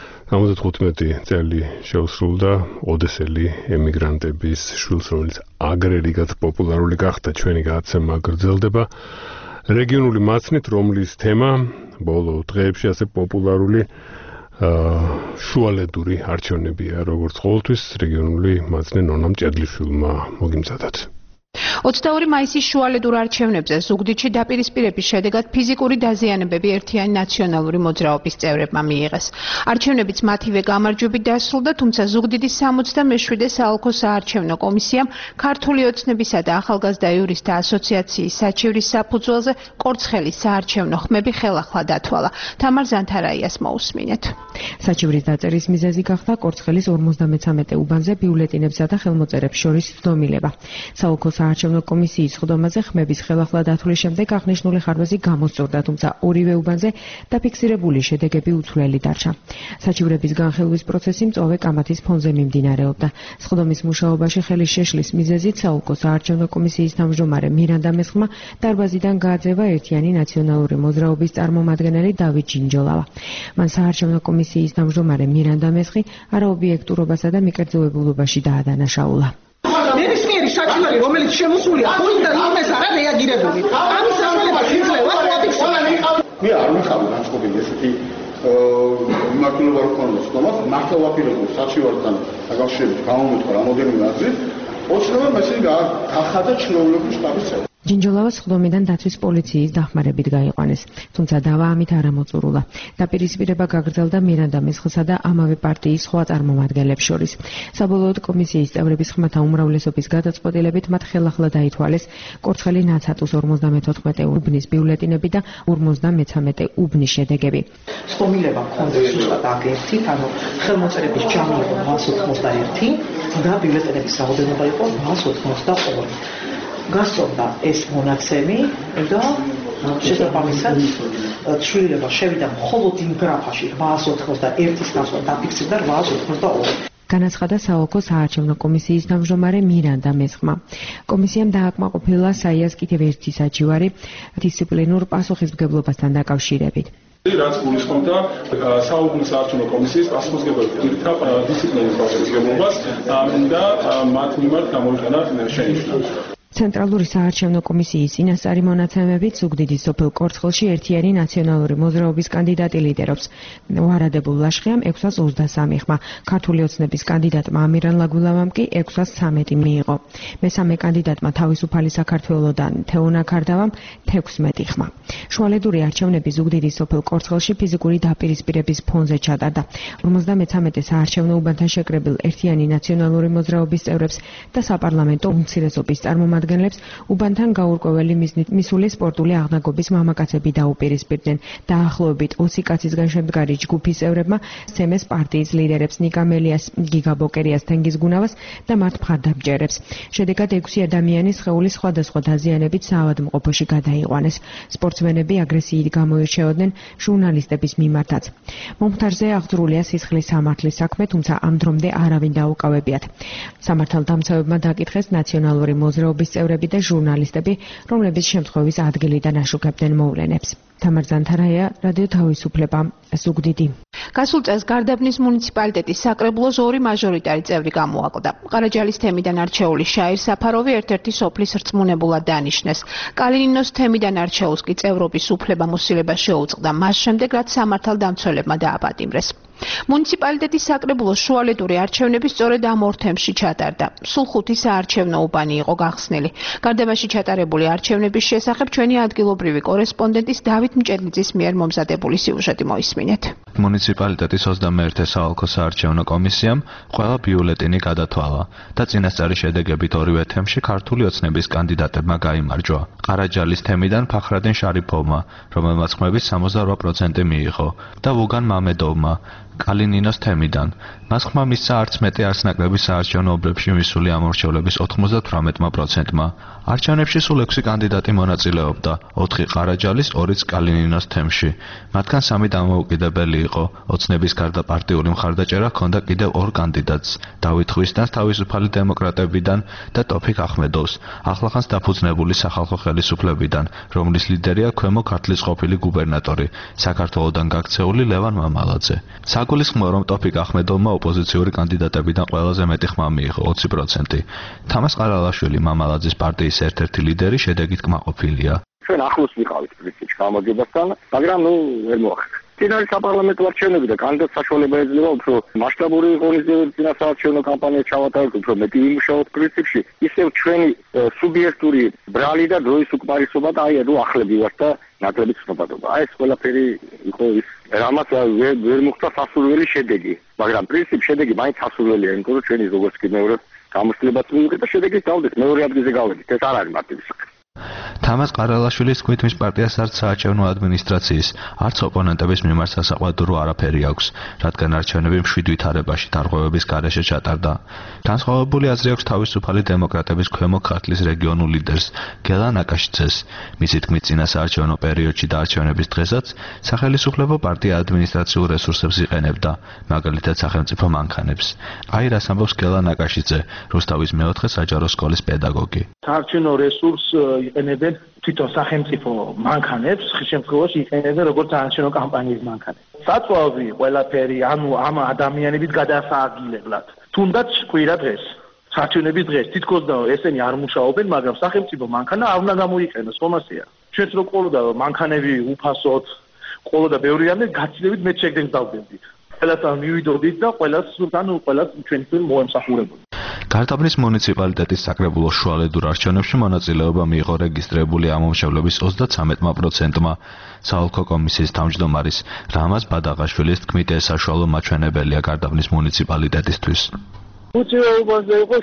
75 წელი შეუსრულდა ოდესელი ემიგრანტების შვილს, რომელიც აგრერიგად პოპულარული გახდა. ჩვენი გადაცემა გრძელდება რეგიონული მაცნით, რომლის თემა ბოლო დღეებში ასე პოპულარული შუალედური არჩევნებია, როგორც ყოველთვის რეგიონული მაცნე ნონა მჭედლიშვილმა მოგიმზადათ. 22 მაისის შუალედურ არჩევნებზე ზუგდიდში დაპირისპირების შედეგად ფიზიკური დაზიანებები ერთიანი ნაციონალური მოძრაობის წევრებმა მიიღეს. არჩევნებიც მათივე გამარჯვებით დასრულდა, თუმცა ზუგდიდის 67 საოლქო საარჩევნო კომისიამ ქართული ოცნებისა და ახალგაზრდა იურისტთა ასოციაციის საჩივრის საფუძველზე კორცხელის საარჩევნო ხმები ხელახლა დათვალა. თამარ ზანთარაიას მოусმინეთ. საჩივრის დაწერის მიზეზი გახდა კორცხელის 53 უბანზე ბიულეტინებსა და ხელმოწერებს შორის ცდომილება. საოლქო საარჩევნო კომისიის ხდომაზე ხმების ხელახლა დათვლის შემდეგ აღნიშნული ხარვეზი გამოსწორდა, თუმცა ორივე უბანზე დაფიქსირებული შედეგები უცვლელი დარჩა. საჩივრების განხილვის პროცესი მწვავე კამათის ფონზე მიმდინარეობდა. სხდომის მუშაობაში ხელის შეშლის მიზეზით საოლქო საარჩევნო კომისიის თავმჯდომარე მირანდა მესხმა დარბაზიდან გააძევა ერთიანი ნაციონალური მოძრაობის წარმომადგენელი დავით ჯინჯოლავა. მან საარჩევნო კომისიის თავმჯდომარე მირანდა მესხი არაობიექტურობასა და მიკერძოებულობაში დაადანაშაულა. ნებისმიერი საჩივარი, რომელიც შემოსულია ხუით და იმეს არა რეაგირებული. ამის საშუალებას იძლევა აფიქსირება. მე არ ვიხავდი განწყობილი ესეთი მიმართულება რო ქონდეს, თუმცა მართლა ვაპირებულ საჩივართან დაკავშირებით გამომეთქვა რამოდენიმე აზრი, ოცნება მაშინ გახადა ჩინოვნების შტაბის წევრი. ჯინჯოლავას ხდომიდან დაცვის პოლიციის დახმარებით გაიყვანეს, თუმცა დავა ამით არ ამოწურულა. დაპირისპირება გაგრძელდა მირანდა მესხისა და ამავე პარტიის სხვა წარმომადგენლებს შორის. საბოლოოდ კომისიის წევრების ხმათა უმრავლესობის გადაწყვეტილებით მათ ხელახლა დაითვალეს კორცხელი ნაცატუს 54 უბნის ბიულეტინები და 53 უბნის შედეგები. ცდომილება მქონდეს უბრალოდ აგერთით, ანუ ხელმოწერების ჯამი იყო 881 და ბიულეტენების რაოდენობა იყო 882. გასწორდა ეს მონაცემი და შესაბამისად ცვლილება შევიდა მხოლოდ იმ გრაფაში 891-ის გასვლა დაფიქსირდა 882. განაცხადა საოლქო საარჩევნო კომისიის თავმჯდომარე მირანდა მესხმა. კომისიამ დააკმაყოფილა საიას კიდევ ერთი საჩივარი დისციპლინურ პასუხისმგებლობასთან დაკავშირებით. რაც გულისხმობდა საოლქო საარჩევნო კომისიის პასუხისმგებლობასთან დისციპლინის პასუხისმგებლობას და მათ მიმართ გამოიყენა შენიშვნა. ცენტრალური საარჩევნო კომისიის წინასწარი მონაცემებით ზუგდიდის სოფელ კორცხელში ერთიანი ნაციონალური მოძრაობის კანდიდატი ლიდერობს. ვარადებულ ლაშხიამ 623 ხმა, ქართული ოცნების კანდიდატმა ამირან ლაგულავამ კი 613 მიიღო. მესამე კანდიდატმა თავისუფალი საქართველოდან თეუნა ქარდავამ 16 ხმა. შუალედური არჩევნები ზუგდიდის სოფელ კორცხელში ფიზიკური დაპირისპირების ფონზე ჩატარდა. 53 საარჩევნო უბანთან შეკრებილ ერთიანი ნაციონალური მოძრაობის წევრებს და საპარლამენტო უმცირესობის წარმომადგენლებს უბანთან გაურკვეველი მისული სპორტული აღნაგობის მამაკაცები დაუპირისპირდნენ. დაახლოებით 20 კაცისგან შემდგარი ჯგუფის წევრებმა სემეს პარტიის ლიდერებს ნიკა მელიას, გიგა ბოკერიას, თენგიზ გუნავას და მათ მხარდამჭერებს. შედეგად 6 ადამიანის სხეულის სხვადასხვა დაზიანებით საავადმყოფოში გადაიყვანეს. სპორტსმენები აგრესიით გამოირჩეოდნენ ჟურნალისტების მიმართაც. მომხდარზე აღძრულია სისხლის სამართლის საქმე, თუმცა ამ დრომდე არავინ დაუკავებიათ. სამართალდამცავებმა დაკითხეს ნაციონალური მოძრაობის წევრები და ჟურნალისტები, რომლებიც შემთხვევის ადგილიდან აშუქებდნენ მოვლენებს. თამარ ზანთარაია, რადიო თავისუფლება, ზუგდიდი. გასულ წელს გარდაბნის მუნიციპალიტეტის საკრებულოს 2 მაჟორიტარი წევრი გამოაკლდა. ყარაჯალის თემიდან არჩეული შაირ საფაროვი ერთ-ერთი სოფლის რწმუნებულად დანიშნეს. კალინინოს თემიდან არჩეულს კი წევრობის უფლება-მოსილება შეუწყდა მას შემდეგ, რაც სამართალდამცველებმა დააპატიმრეს. მუნიციპალიტეტის საკრებულოს შუალედური არჩევნები სწორედ ამ ორ თემში ჩატარდა. სულ 5 საარჩევნო უბანი იყო გახსნილი. გარდაბაში ჩატარებული არჩევნების შესახებ ჩვენი ადგილობრივი კორესპონდენტის დავით მჭედლიძის მიერ მომზადებული სიუჟეტი მოისმინეთ. მუნიციპალიტეტის 21-ე საოლქო საარჩევნო კომისიამ ყველა ბიულეტენი გადათვალა და წინასწარი შედეგებით ორივე თემში ქართული ოცნების კანდიდატებმა გაიმარჯვა. ყარაჯალის თემიდან ფახრადინ შარიფოვმა, რომელმაც ხმების 68% მიიღო და ვუგან მამედოვმა კალინინოს თემიდან. მას ხმა მისცა არც მეტი არც ნაკლები საარჩევნო ობლებში მისული ამორჩევლების 98%-მა. არჩევნებში სულ 6 კანდიდატი მონაწილეობდა, 4 ყარაჯალის, 2 კალინინოს თემში. მათგან 3 დამოუკიდებელი იყო. ოცნების გარდა პარტიული მხარდაჭერა ჰქონდა კიდევ 2 კანდიდატს, დავით ხვისდანს თავისუფალი დემოკრატებიდან და ტოფიკ ახმედოვს, ახლახანს დაფუძნებული სახალხო ხელისუფლებიდან, რომლის ლიდერია ქვემო ქართლის ყოფილი გუბერნატორი, საქართველოდან გაქცეული ლევან მამალაძე. საგულისხმოა, რომ ტოფიკ ახმედოვმა ოპოზიციური კანდიდატებიდან ყველაზე მეტი ხმა მიიღო 20%. თამას ყარალაშვილი მამალაძის პარტიის ერთ-ერთი ლიდერი შედეგით კმაყოფილია. ჩვენ ახლოს ვიყავით პრინციპში გამარჯვებასთან, მაგრამ ვერ მოახერხეთ. წინარი საპარლამენტო არჩევნები და კანდიდატ საშუალება ეძლევა უფრო მასშტაბური ღონისძიებების წინასაარჩევნო კამპანია ჩავატაროთ, უფრო მეტი იმუშაოთ პრინციპში, ისევ ჩვენი სუბიექტური ბრალი და დროის უკმარისობა და აი რომ ახლები ვართ და ნაკლები ცნობადობა. აი ეს ყველაფერი იყო ის, რამაც ვერ მოხდა სასურველი შედეგი, მაგრამ პრინციპში შედეგი მაინც სასურველია, იმიტომ რომ ჩვენი როგორც კი მეორე გამოსვლებაც მივიღეთ და შედეგის დავდეთ, მეორე ადგილზე გავედით. ეს არ არის მარტივი საკითხი. თამას ყარალაშვილის თქმით, მის პარტიას არც საარჩევნო ადმინისტრაციის, არც ოპონენტების მიმართ სასაყვადურო არაფერი აქვს, რადგან არჩევნები მშვიდ ვითარებაში დარღვევების გარეშე ჩატარდა. განსხვავებული აზრი აქვს თავისუფალი დემოკრატების ქვემო ქართლის რეგიონულ ლიდერს გელა ნაკაშიძეს. მისი თქმით, წინა საარჩევნო პერიოდში და არჩევნების დღესაც სახელისუფლებო პარტია ადმინისტრაციულ რესურსებს იყენებდა, მაგალითად სახელმწიფო მანქანებს. აი რას ამბობს გელა ნაკაშიძე, რუსთავის მეოთხე საჯარო სკოლის პედაგოგი. საარჩევნო რესურს იყენებენ თვითონ სახელმწიფო მანქანებს, ხშირ შემთხვევაში იყენებენ როგორც საარჩევნო კამპანიის მანქანებს. საწვავი ყველაფერი, ანუ ამ ადამიანებით გადასაადგილებლად. თუნდაც კვირა დღეს, საარჩევნების დღეს, თითქოს და ესენი არ მუშაობენ, მაგრამ სახელმწიფო მანქანა არ უნდა გამოიყენოს, ხომასია. ჩვენც რო ყოლოდა მანქანები უფასოდ, ყოლოდა ბევრი რამე გაცილებით მეტ შედეგს დავდებდით. ყველას მივიდოდით და ყველას ჩვენთვის მოემსახურებოდით. გარდაბნის მუნიციპალიტეტის საკრებულოს შუალედურ არჩევნებში მონაწილეობა მიიღო რეგისტრირებული ამომრჩევლების 33%-მა. საოლქო კომისიის თავმჯდომარის რამაზ ბადაღაშვილის თქმით, ეს საშუალო მაჩვენებელია გარდაბნის მუნიციპალიტეტისთვის. უწევობაზე იყო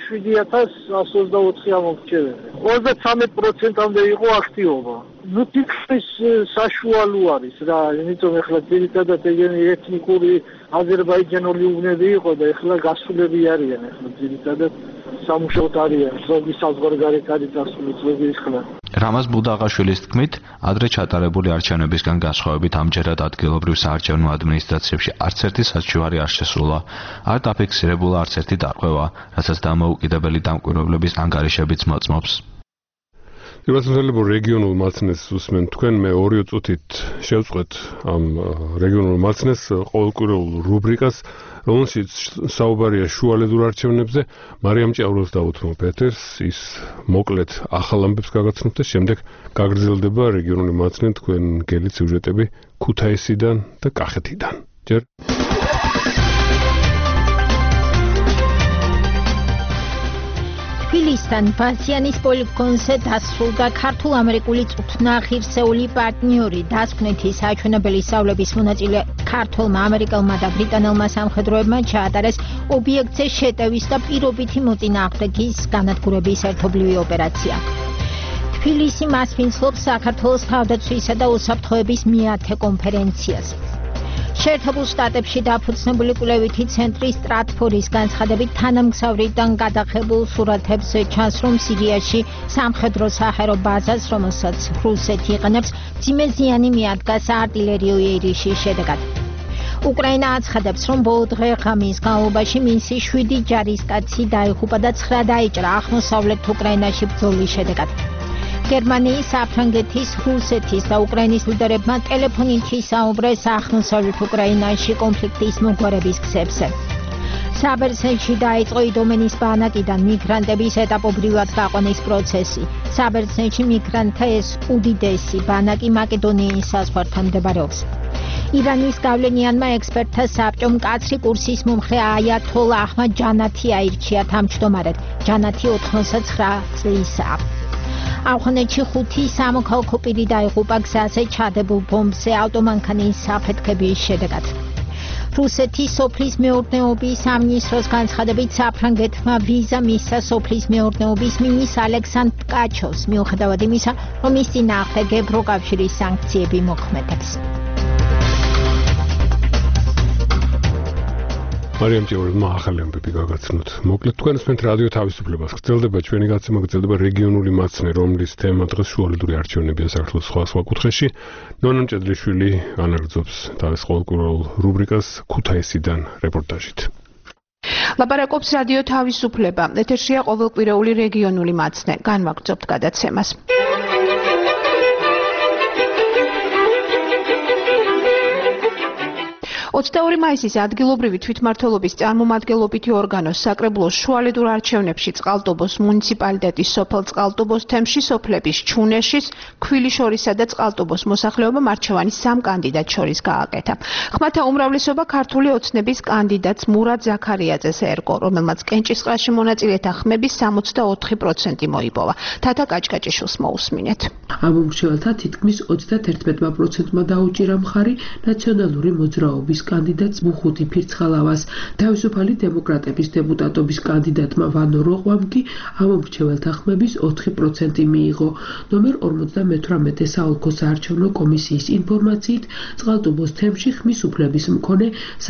7124 ამომრჩეველი. 33%-მდე იყო აქტივობა. თითქმის საშუალო არის რა, იმიტომ ეხლა ძირითადად ეგენი ეთნიკური აზერბაიჯანული უბნები იყო და ეხლა გასულები არიან, ეხლა ძირითადად სამუშაოდ არიან, ზოგი საზღვარგარეთ არის დასული წლების ხლა. რამაზ ბუდაღაშვილის თქმით, ადრე ჩატარებული არჩევნებისგან განსხვავებით ამჯერად ადგილობრივ საარჩევნო ადმინისტრაციებში არც ერთი საჩივარი არ შესრულა. არ დაფიქსირებულა არც ერთი დარღვევა, რასაც დამოუკიდებელი დამკვირვებლების ანგარიშებიც მოწმობს. Იბასმელებო რეგიონულ მაცნეს უსმენ თქვენ მე 2 წუთით შევწყვეთ ამ რეგიონულ მაცნეს ყოველკვირეულ რუბრიკას, რომელშიც საუბარია შუალედურ არჩევნებზე. მარიამ ჭიაურელს დავუთმობ ეთერს, ის მოკლედ ახალ ამბებს გაგაცნობთ და შემდეგ გაგრძელდება რეგიონული მაცნე თქვენ გელით სიუჟეტები ქუთაისიდან და კახეთიდან. ჯერ თბილისთან ბაზიანის პოლიგონზე დასრულდა ქართულ-ამერიკული წუთნახ-ღირსეული პარტნიორი დასკვნითი საჩვენებელი სწავლების მონაწილე ქართველმა, ამერიკელმა და ბრიტანელმა სამხედროებმა ჩაატარეს ობიექტზე შეტევის და პირობითი მოწინააღმდეგის განადგურების ერთობლივი ოპერაცია. თბილისი მასპინძლობს საქართველოს თავდაცვისა და უსაფრთხოების მე-10 კონფერენციას. შეერთებულ შტატებში დაფუძნებული კვლევითი ცენტრი სტრატფორდის განცხადებით თანამგზავრიდან გადაღებულ სურათებს ჩანს, რომ სირიაში სამხედრო საჰაერო ბაზას, რომელსაც რუსეთი იყენებს, მძიმე ზიანი მიადგა საარტილერიო იერიში შედეგად. უკრაინა აცხადებს, რომ ბოლო დღე-ღამის განმავლობაში მისი 7 ჯარისკაცი დაიღუპა და 9 დაიჭრა აღმოსავლეთ უკრაინაში ბრძოლის შედეგად. გერმანიის, საფრანგეთის, რუსეთის და უკრაინის ლიდერებმა ტელეფონით ისაუბრეს აღმოსავლეთ უკრაინაში კონფლიქტის მოგვარების გზებზე. საბერძნეთში დაიწყო იდომენის ბანაკიდან მიგრანტების ეტაპობრივად გაყვანის პროცესი. საბერძნეთში მიგრანტთა ეს უდიდესი ბანაკი მაკედონიის საზღვართან მდებარეობს. ირანის გავლენიანმა ექსპერტთა საბჭომ მკაცრი კურსის მომხრე აიათოლა აჰმად ჯანათი აირჩია თავმჯდომარედ. ჯანათი 89 წლისაა. ავღანეთში 5 სამოქალაქო პირი დაიღუპა გზაზე ჩადებულ ბომბზე ავტომანქანის საფეთქების შედეგად. რუსეთის სოფლის მეურნეობის სამინისტროს განცხადებით საფრანგეთმა ვიზა მისცა სოფლის მეურნეობის მინისტრ ალექსანდრ ტკაჩოვს, მიუხედავად იმისა, რომ მის წინააღმდეგ ევროკავშირის სანქციები მოქმედებს. მარიამ ჭიაურელმა ახალი ამბები გაგაცნოთ. მოკლედ თქვენ უსმენთ რადიო თავისუფლებას. გრძელდება ჩვენი გაცემა, გრძელდება რეგიონული მაცნე, რომლის თემა დღეს შუალედური არჩევნებია საქართველოს სხვა კუთხეში. ნონა მჭედლიშვილი ანალიზობს თავის ყოველკვირეულ რუბრიკას ქუთაისიდან რეპორტაჟით. ლაპარაკობს რადიო თავისუფლება. ეთერშია ყოველკვირეული რეგიონული მაცნე. განვაგრძობთ გადაცემას. 22 მაისის ადგილობრივი თვითმმართველობის წარმომადგენლობითი ორგანოს საკრებულოს შუალედურ არჩევნებში წყალტუბოს მუნიციპალიტეტის სოფელ წყალტუბოს თემში სოფლების ჩუნეშის, ქვილიშორისა და წყალტუბოს მოსახლეობამ არჩევანი 3 კანდიდატ შორის გააკეთა. ხმათა უმრავლესობა ქართული ოცნების კანდიდატს მურად ზაქარიაძეს ერგო, რომელმაც კენჭისყრაში მონაწილეთა ხმების 64% მოიპოვა. თათა კაჭკაჭიშვილს მოусმინეთ. ამომრჩეველთა თითქმის 31%-მა დაუჭირა მხარი ნაციონალური მოძრაობის კანდიდატს მუხუთი ფირცხალავას. თავისუფალი დემოკრატების დეპუტატობის კანდიდატმა ვანო როყვამ კი ამომრჩეველთა ხმების 4% მიიღო. ნომერ 58 საოლქო საარჩევნო კომისიის ინფორმაციით, წყალტუბოს თემში ხმის უფლების მქონე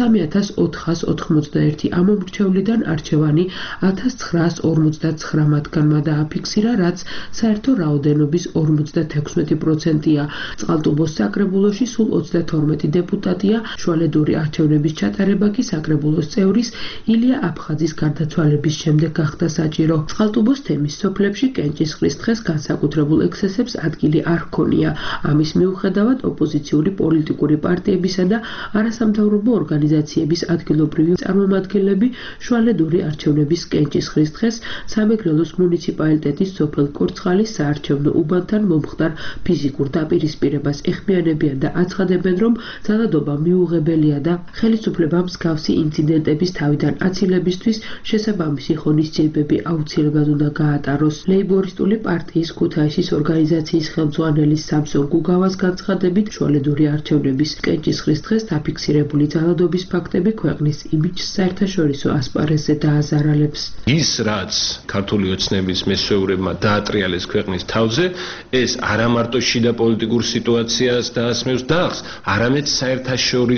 3491 ამომრჩევლიდან არჩევანი 1959 მათგანმა დააფიქსირა, რაც საერთო რაოდენობის 56%-ია. წყალტუბოს საკრებულოში სულ 32 დეპუტატია, შუალედური არჩევნების ჩატარება კი საკრებულოს წევრის ილია აფხაძის გარდაცვალების შემდეგ გახდა საჭირო. წყალტუბოს თემის სოფლებში კენჭისყრის დღეს განსაკუთრებულ ექსცესებს ადგილი არ ჰქონია. ამის მიუხედავად ოპოზიციური პოლიტიკური პარტიებისა და არასამთავრობო ორგანიზაციების ადგილობრივი წარმომადგენლები შუალედური არჩევნების კენჭისყრის დღეს სამეგრელოს მუნიციპალიტეტის სოფელ კორცხალის საარჩევნო უბანთან მომხდარ ფიზიკურ დაპირისპირებას ეხმიანებიან და აცხადებენ, რომ ძალადობა მიუღებელია და ხელისუფლებამ მსგავსი ინციდენტების თავიდან აცილებისთვის შესაბამისი ღონისძიებები აუცილებლად უნდა გაატაროს. ლეიბორისტული პარტიის ქუთაისის ორგანიზაციის ხელმძღვანელი სამსონ გუგავას განცხადებით, შუალედური არჩევნების კენჭისყრის დღეს დაფიქსირებული ძალადობის ფაქტები ქვეყნის იმიჯს საერთაშორისო ასპარეზზე დააზარალებს. ის, რაც ქართული ოცნების მესვეურებმა დაატრიალეს ქვეყნის თავზე, ეს არა მარტო შიდა პოლიტიკურ სიტუაციას დაასმევს დახს, არამედ საერთაშორისო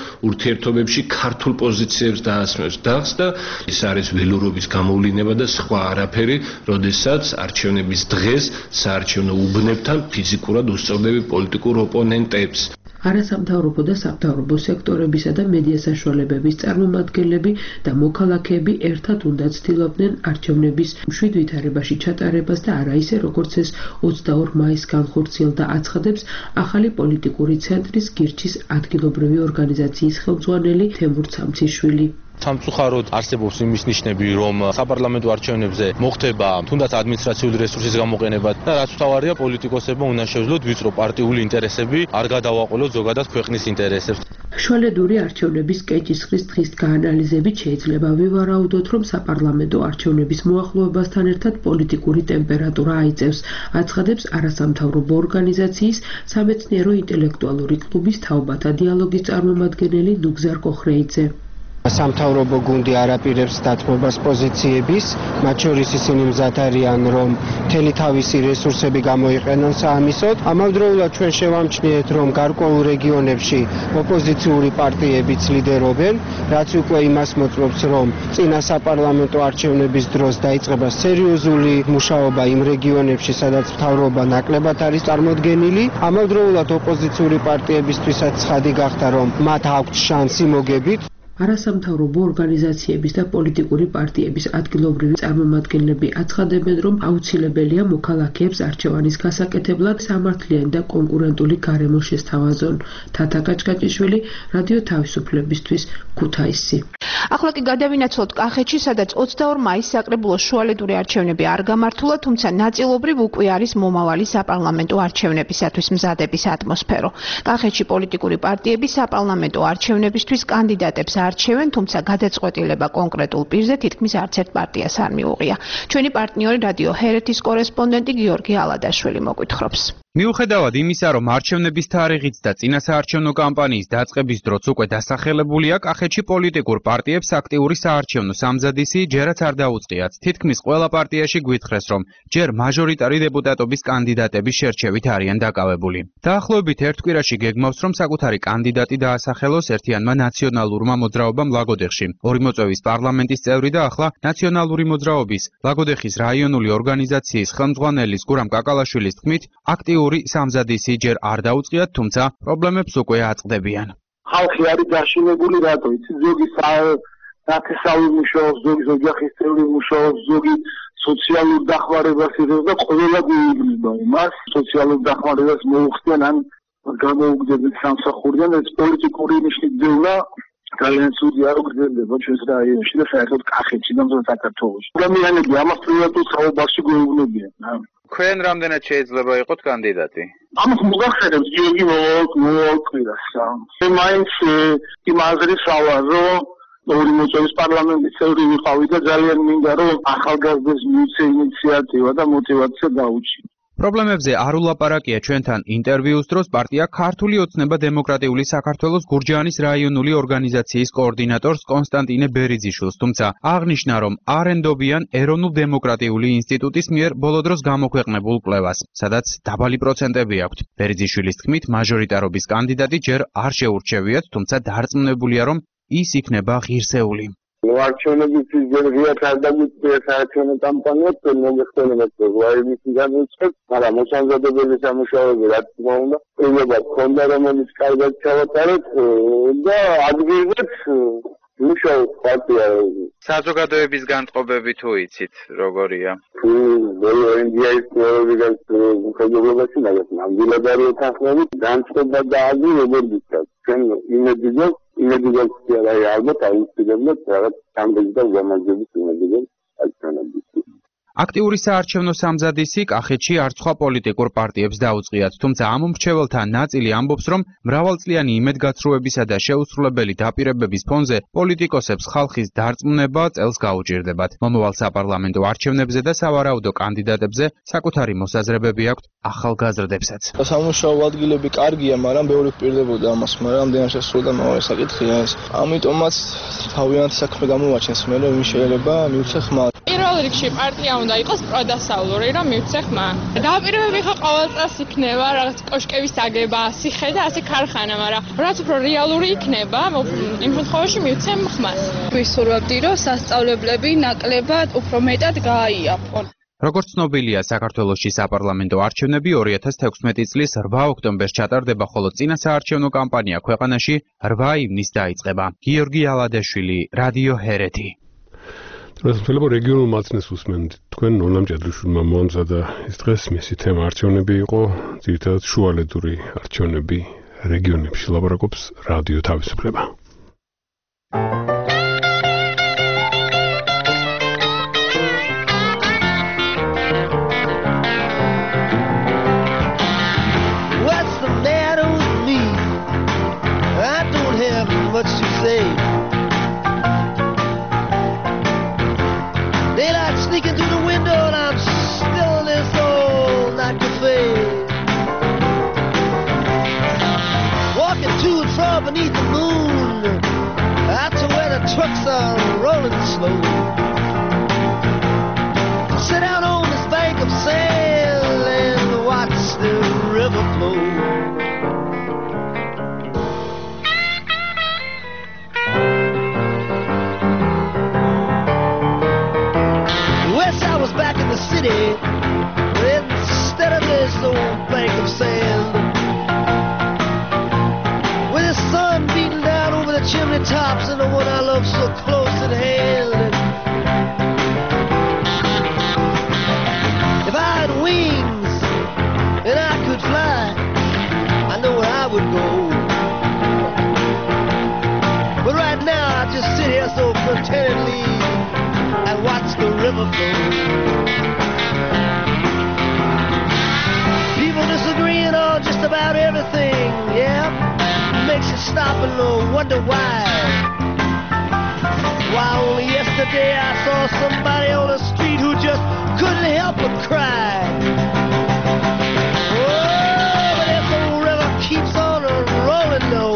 ურთიერთობებში ქართულ პოზიციებს დაასმევს დახს და ეს არის ველურობის გამოვლინება და სხვა არაფერი, როდესაც არჩევნების დღეს საარჩევნო უბნებთან ფიზიკურად უსწორდები პოლიტიკურ ოპონენტებს. არასამთავრობო და სამთავრობო სექტორებისა და მედია საშუალებების წარმომადგენლები და მოქალაქეები ერთად უნდა ცდილობდნენ არჩევნების მშვიდ ვითარებაში ჩატარებას და არა ისე, როგორც ეს 22 მაისს განხორციელდა აცხადებს ახალი პოლიტიკური ცენტრის გირჩის ადგილობრივი ორგანიზაციის ხელმძღვანელი თემურ ცამციშვილი. სამწუხაროდ არსებობს იმის ნიშნები, რომ საპარლამენტო არჩევნებზე მოხდება თუნდაც ადმინისტრაციული რესურსის გამოყენება და რაც მთავარია პოლიტიკოსებმა უნდა შეძლოთ ვიწრო პარტიული ინტერესები, არ გადავაყოლოთ ზოგადად ქვეყნის ინტერესებს. შუალედური არჩევნების კეჭისყრის დღის გაანალიზებით შეიძლება ვივარაუდოთ, რომ საპარლამენტო არჩევნების მოახლოებასთან ერთად პოლიტიკური ტემპერატურა აიწევს, აცხადებს არასამთავრობო ორგანიზაციის სამეცნიერო ინტელექტუალური კლუბის თაობათა დიალოგის წარმომადგენელი ნუგზარ კოხრეიძე. სამთავრობო გუნდი არაპირებს დათმობას პოზიციების, მათ შორის ისინი მზად არიან, რომ მთელი თავისი რესურსები გამოიყენონ საამისოდ. ამავდროულად ჩვენ შევამჩნიეთ, რომ გარკვეულ რეგიონებში ოპოზიციური პარტიებიც ლიდერობენ, რაც უკვე იმას მოწმობს, რომ წინა საპარლამენტო არჩევნების დროს დაიწყება სერიოზული მუშაობა იმ რეგიონებში, სადაც მთავრობა ნაკლებად არის წარმოდგენილი. ამავდროულად ოპოზიციური პარტიებისთვისაც ცხადი გახდა, რომ მათ აქვთ შანსი მოგებით. არასამთავრობო ორგანიზაციების და პოლიტიკური პარტიების ადგილობრივი წარმომადგენლები აცხადებენ, რომ აუცილებელია მოქალაქეებს არჩევანის გასაკეთებლად სამართლიანი და კონკურენტული გარემო შესთავაზონ. თათა კაჭკაჭიშვილი, რადიო თავისუფლებისთვის, ქუთაისი. ახლა კი გადავინაცვლოთ კახეთში, სადაც 22 მაისს საკრებულო შუალედური არჩევნები არ გამართულა, თუმცა ნაწილობრივ უკვე არის მომავალი საპარლამენტო არჩევნებისათვის მზადების ატმოსფერო. კახეთში პოლიტიკური პარტიები საპარლამენტო არჩევნებისთვის კანდიდატებს არჩევენ, თუმცა გადაწყვეტილება კონკრეტულ პირზე თითქმის არც ერთ პარტიას არ მიუღია. ჩვენი პარტნიორი რადიო ჰერეთის კორესპონდენტი გიორგი ალადაშვილი მოგვითხრობს. მიუხედავად იმისა, რომ არჩევნების თარიღიც და წინასაარჩევნო კამპანიის დაწყების დროც უკვე დასახელებულია, კახეთში პოლიტიკურ პარტიებს აქტიური საარჩევნო სამზადისი ჯერაც არ დაუწყიათ. თითქმის ყველა პარტიაში გვითხრეს, რომ ჯერ მაჟორიტარი დეპუტატობის კანდიდატების შერჩევით არიან დაკავებული. დაახლოებით ერთ კვირაში გეგმავს, რომ საკუთარი კანდიდატი დაასახელოს ერთიანმა ნაციონალურმა მოძრაობამ ლაგოდეხში. ორი მოწვევის პარლამენტის წევრი და ახლა ნაციონალური მოძრაობის ლაგოდეხის რაიონული ორგანიზაციის ხელმძღვანელის გურამ კაკალაშვილის თქმით, აქტიური სამზადისი ჯერ არ დაუწყიათ, თუმცა პრობლემებს უკვე აწყდებიან. ხალხი არის დაშინებული, რატო იცი, ზოგი ნათესავი მუშაობს, ზოგი ოჯახის წევრი მუშაობს, ზოგი სოციალურ დახმარებას იღებს და ყველა გვიიგნება იმას, სოციალურ დახმარებას მოუხდიან ან გამოუგზავნეს სამსახურიდან, ეს პოლიტიკური ნიშნით ძევნა ძალიან ცუდი არ გრძელდება ჩვენს რაიონში და საერთოდ კახეთში და მთელ საქართველოში. ადამიანები ამას პრივატულ საუბარში გვეუბნებიან. თქვენ რამდენად შეიძლება იყოთ კანდიდატი? ამას მოგახსენებს გიორგი მოვაკვირას. მე მაინც იმ აზრით ვარ, რომ ორი მოწვევის პარლამენტის წევრი ვიყავი და ძალიან მინდა რომ ახალგაზრდებს მიუწე ინიციატივა და мотивация დაუჩინო. პრობლემებზე არ ულაპარაკია ჩვენთან ინტერვიუს დროს პარტია ქართული ოცნება დემოკრატიული საქართველოს გურჯაანის რაიონული ორგანიზაციის კოორდინატორს კონსტანტინე ბერიძიშვილს, თუმცა აღნიშნა, რომ არ ენდობიან ეროვნულ დემოკრატიული ინსტიტუტის მიერ ბოლო დროს გამოქვეყნებულ კვლევას, სადაც დაბალი პროცენტები აქვთ. ბერიძიშვილის თქმით, მაჟორიტარობის კანდიდატი ჯერ არ შეურჩევიათ, თუმცა დარწმუნებულია, რომ ის იქნება ღირსეული. არჩევნების ძერღიათ არ დამიწია საარჩევნო კამპანია, მოგეხსენებათ, რომ ვაიბის განუცხებს, მაგრამ მოსამზადებელი სამუშაოები რა თქმა უნდა, პრობლემა ქონდა, რომელიც კარგად ჩავატარეთ და ადგილზეც მუშაობს პარტია. საზოგადოების განწყობები თუ იცით, როგორია? ბოლო ინდიაის პროვინციის ხელმძღვანელობაში, მაგრამ ნამდვილად არ ეთანხმებით, განწყობა და აზრი როგორ გიქცევთ? ჩვენ იმედიზებთ იმედიგებს არა ალბათ აუცილებელად რაღაც სამბეზი და გამარჯვების იმედიგებს აჩვენებთ. აქტიური საარჩევნო სამზადისი კახეთში არც სხვა პოლიტიკურ პარტიებს დაუწყიათ, თუმცა ამ მრჩეველთა ნაწილი ამბობს, რომ მრავალწლიანი იმედგაცრუებისა და შეუსრულებელი დაპირებების ფონზე პოლიტიკოსებს ხალხის დარწმუნება წელს გაუჭირდებათ. მომავალ საპარლამენტო არჩევნებზე და სავარაუდო კანდიდატებზე საკუთარი მოსაზრებები აქვთ ახალგაზრდებსაც. სამუშაო ადგილები კარგია, მაგრამ ბევრი გვპირდებოდა ამას, მაგრამ ამდენად შესრულდა მეორე საკითხია ეს. ამიტომაც თავიანთი საქმე გამოვაჩენს მე, რომ შეიძლება მიუცე ხმა. პირველ რიგში პარტიამ უნდა იყოს პროდასავლური, რომ მივცე ხმა. Დააპირებები ხო ყოველ წელს იქნება, რაღაც კოშკების აგება, სიხე და ასე ქარხანა, მაგრამ რაც უფრო რეალური იქნება, იმ შემთხვევაში მივცემ ხმას. ვისურვებდი, რომ სასწავლებლები ნაკლებად უფრო მეტად გააიაფონ. როგორც ცნობილია, საქართველოში საპარლამენტო არჩევნები 2016 წლის 8 ოქტომბერს ჩატარდება, ხოლო წინა საარჩევნო კამპანია ქვეყანაში 8 ივნისს დაიწყება. გიორგი ალადეშვილი, რადიო ჰერეთი. რასმწელებო რეგიონულ მაცნეს უსმენთ. თქვენ ნონა მჭედრიშვილმა მოამზადა ეს დღეს მისი თემა არჩევნები იყო, ძირითადად შუალედური არჩევნები რეგიონებში. ლაპარაკობს რადიო თავისუფლება. Much to say. Daylight sneaking through the window and I'm still in this old night cafe. Walking to and from beneath the moon, out to where the trucks are rolling slow. Sit down on this bank of sand and watch the river flow. City, instead of this old bank of sand, with the sun beating down over the chimney tops and the one I love so close at hand. If I had wings and I could fly, I know where I would go. But right now I just sit here so contentedly and watch the river flow. People disagreeing on just about everything, yeah. Makes you stop and wonder why. Why only yesterday I saw somebody on the street who just couldn't help but cry. Oh, but this old river keeps on rolling though.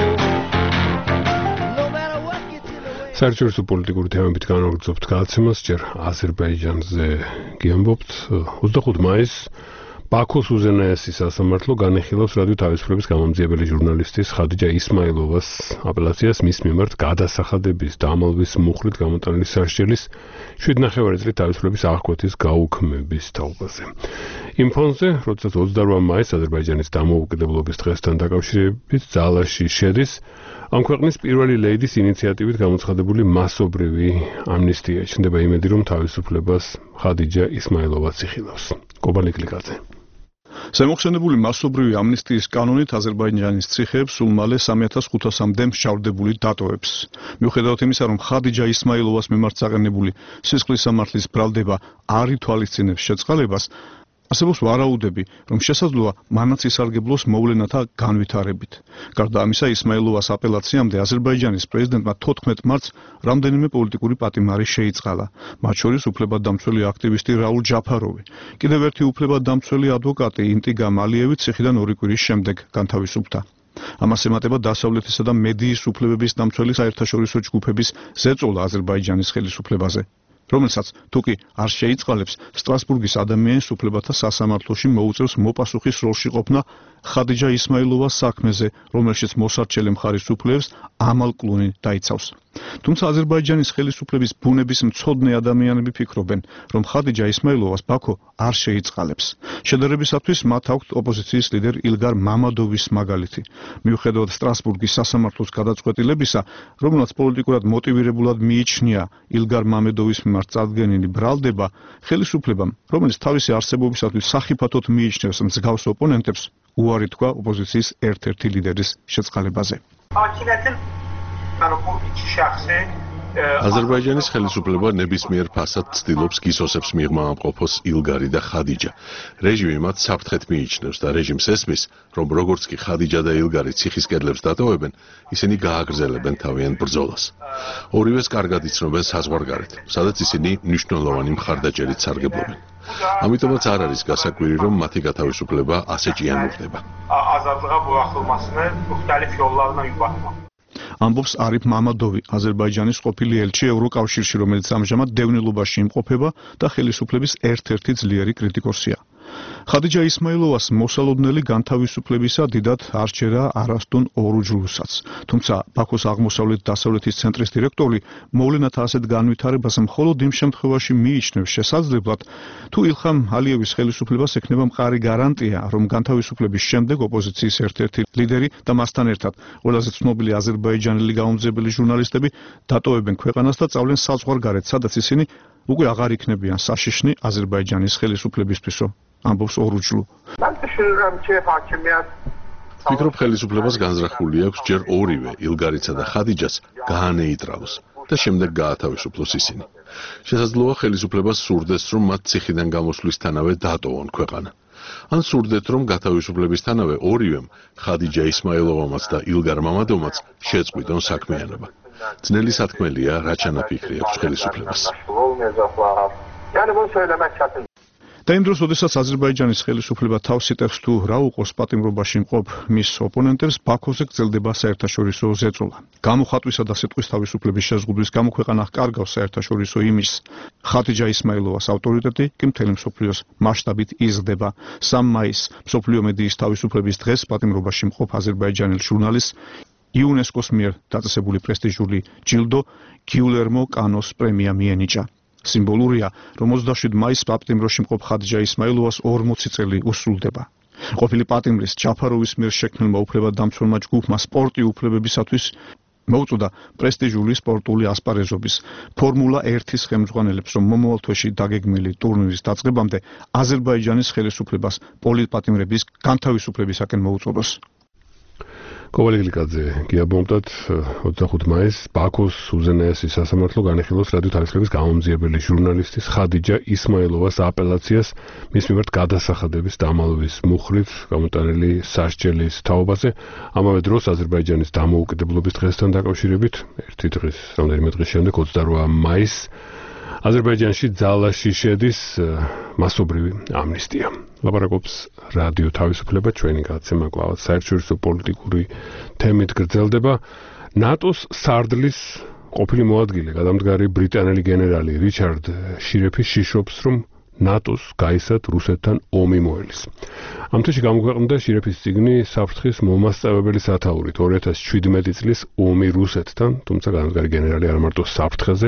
საერთაშორისო პოლიტიკური თემებით განვაგრძობთ გადაცემას, ჯერ აზერბაიჯანზე გიამბობთ. 25 მაისს ბაქოს უზენაესი სასამართლო განიხილავს რადიო თავისუფლების გამომძიებელი ჟურნალისტის ხადიჯა ისმაილოვას აპელაციას მის მიმართ გადასახადების და ამალების მუხლით გამოტანილი სასჯელის 7,5 წლის თავისუფლების აღკვეთის გაუქმების თაობაზე. იმ ფონზე, როდესაც 28 მაისს აზერბაიჯანის დამოუკიდებლობის დღესთან დაკავშირებით ძალაში შედის ამ ქვეყნის პირველი ლეიდის ინიციატივით გამოცხადებული მასობრივი ამნისტია. ჩნდება იმედი, რომ თავისუფლებას ხადიჯა ისმაილოვაც იხილავს. კობალი კლიკაძე. ზემოხსენებული მასობრივი ამნისტიის კანონით აზერბაიჯანის ციხეებს სულ მალე 3500-მდე მსჯავრდებული დატოვებს. მიუხედავად იმისა, რომ ხადიჯა ისმაილოვას მიმართ საყენებული სისხლის სამართლის ბრალდება არ ითვალისწინებს შეწყალებას, არსებობს ვარაუდები, რომ შესაძლოა მანაც ისარგებლოს მოვლენათა განვითარებით. გარდა ამისა, ისმაილოვას აპელაციამდე აზერბაიჯანის პრეზიდენტმა 14 მარტს რამდენიმე პოლიტიკური პატიმარი შეიწყალა, მათ შორის უფლებადამცველი აქტივისტი რაულ ჯაფაროვი. კიდევ ერთი უფლებადამცველი ადვოკატი ინტიგა მალიევი ციხიდან 2 კვირის შემდეგ განთავისუფლდა. ამას ემატება დასავლეთისა და მედიის უფლებების დამცველი საერთაშორისო ჯგუფების ზეწოლა აზერბაიჯანის ხელისუფლებაზე, რომელსაც თუკი არ შეიწყალებს, სტრასბურგის ადამიანის უფლებათა სასამართლოში მოუწევს მოპასუხის როლში ყოფნა ხადიჯა ისმაილოვას საქმეზე, რომელშიც მოსარჩელი მხარის უფლებს ამალ კლუნი დაიცავს. თუმცა აზერბაიჯანის ხელისუფლების ბუნების მცოდნე ადამიანები ფიქრობენ, რომ ხადიჯა ისმაილოვას ბაქო არ შეიწყალებს. შედარებისათვის მათ აქვთ ოპოზიციის ლიდერ ილგარ მამადოვის მაგალითი. მიუხედავად სტრასბურგის სასამართლოს გადაწყვეტილებისა, რომელსაც პოლიტიკურად მოტივირებულად მიიჩნია ილგარ მამადოვის მიმართ წარდგენილი ბრალდება, ხელისუფლებამ, რომელიც თავისი არსებობისათვის სახიფათოდ მიიჩნევს მსგავს ოპონენტებს, უარი თქვა ოპოზიციის ერთ-ერთი ლიდერის შეწყალებაზე. აზერბაიჯანის ხელისუფლება ნებისმიერ ფასად ცდილობს გისოსებს მიღმაყოფოს ილგარი და ხადიჯა. რეჟიმი მათ საფრთხეთ მიიჩნევს და რეჟიმს ესმის, რომ როგორც კი ხადიჯა და ილგარი ციხის კედლებს დატოვებენ, ისინი გააგრძელებენ თავიანთ ბრძოლას. ორივეს კარგად იცნობენ საზღვარგარეთ, სადაც ისინი მნიშვნელოვანი მხარდაჭერით სარგებლობენ. ამიტომაც არ არის გასაკვირი, რომ მათი გათავისუფლება ასე ჭიანურდება. ამბობს არიფ მამადოვი, აზერბაიჯანის ყოფილი ელჩი ევროკავშირში, რომელიც ამჟამად დევნილობაში იმყოფება და ხელისუფლების ერთ-ერთი ძლიერი კრიტიკოსია. ხადიჯა ისმაილოვას მოსალოდნელი განთავისუფლებისა დიდად არჩერა არასტონ ორუჯლუსაც, თუმცა ბაქოს აღმოსავლეთ-დასავლეთის ცენტრის დირექტორი მოვლენათა ასეთ განვითარებას მხოლოდ იმ შემთხვევაში მიიჩნევს შესაძლებლად, თუ ილხამ ალიევის ხელისუფლებას ექნება მყარი გარანტია, რომ განთავისუფლების შემდეგ ოპოზიციის ერთ-ერთი ლიდერი და მასთან ერთად ყველაზე ცნობილი აზერბაიჯანელი გაუმძებელი ჟურნალისტები დატოვებენ ქვეყანას და წავლენ საზღვარგარეთ, სადაც ისინი უკვე აღარ იქნებიან საშიშნი აზერბაიჯანის ხელისუფლებისთვისო. ამბობს ორუჯლუ. ვფიქრობ, ხელისუფლებას განზრახული აქვს ჯერ ორივე, ილგარიცა და ხადიჯას გაანეიტრალოს და შემდეგ გაათავისუფლოს ისინი. შესაძლოა ხელისუფლებას სურდეს, რომ მათ ციხიდან გამოსვლისთანავე დატოვონ ქვეყანა. ან სურდეთ, რომ გათავისუფლებისთანავე ორივემ, ხადიჯა ისმაილოვამაც და ილგარ მამადოვმაც შეწყვიტონ საქმიანობა. ძნელი სათქმელია, რა ჩანაფიქრი აქვს ხელისუფლებას. და იმ დროს, როდესაც აზერბაიჯანის ხელისუფლება თავს იტევს თუ რა უყურს პატიმრობაში მყოფ მის ოპონენტებს, ბაქოზე გრძელდება საერთაშორისო ზეწოლა. გამოხატვისა და სიტყვის თავისუფლების შეზღუდვის გამო ქვეყანა ჰკარგავს საერთაშორისო იმიჯს. ხადიჯა ისმაილოვას ავტორიტეტი კი მთელი მსოფლიოს მასშტაბით იზრდება. 3 მაისს მსოფლიო მედიის თავისუფლების დღეს პატიმრობაში მყოფ აზერბაიჯანელ ჟურნალისტს იუნესკოს მიერ დაწესებული პრესტიჟული ჯილდო გიულერმო კანოს პრემია მიენიჭა. სიმბოლურია, რომ 27 მაისს პატიმროში მყოფ ხადიჯა ისმაილოვას 40 წელი უსრულდება. ყოფილი პატიმრის ჯაფაროვის მიერ შექმნილმა უფლებადამცველმა ჯგუფმა სპორტი უფლებებისათვის მოუწოდა პრესტიჟული სპორტული ასპარეზობის ფორმულა 1-ის ხელმძღვანელებს, რომ მომავალ თვეში დაგეგმილი ტურნირის დაწყებამდე აზერბაიჯანის ხელისუფლებას პოლიტპატიმრების განთავისუფლებისაკენ მოუწოდოს. კოვალიგლიკაძე გიაბომტად 25 მაისს ბაქოს უზენაესი სასამართლო განიხილავს რადიო თავისუფლების გამომძიებელი ჟურნალისტის ხადიჯა ისმაილოვას აპელაციას მის მიმართ გადასახადების დამალვის მუხლით გამოტანილი სასჯელის თაობაზე. ამავე დროს აზერბაიჯანის დამოუკიდებლობის დღესთან დაკავშირებით ერთი დღის რამდენიმე დღის შემდეგ 28 მაისს აზერბაიჯანში ძალაში შედის მასობრივი ამნისტია. ლაპარაკობს რადიო თავისუფლება, ჩვენი გადაცემა კვლავ საერთაშორისო პოლიტიკური თემით გრძელდება. ნატოს სარდლის ყოფილი მოადგილე, გადამდგარი ბრიტანელი გენერალი რიჩარდ შირეფი შიშობს, რომ ნატოს გაისად რუსეთთან ომი მოელის. ამ თვეში გამოქვეყნდა შირეფის წიგნი საფრთხის მომასწავებელი სათაურით 2017 წლის ომი რუსეთთან, თუმცა გადამდგარი გენერალი არ მარტო საფრთხეზე,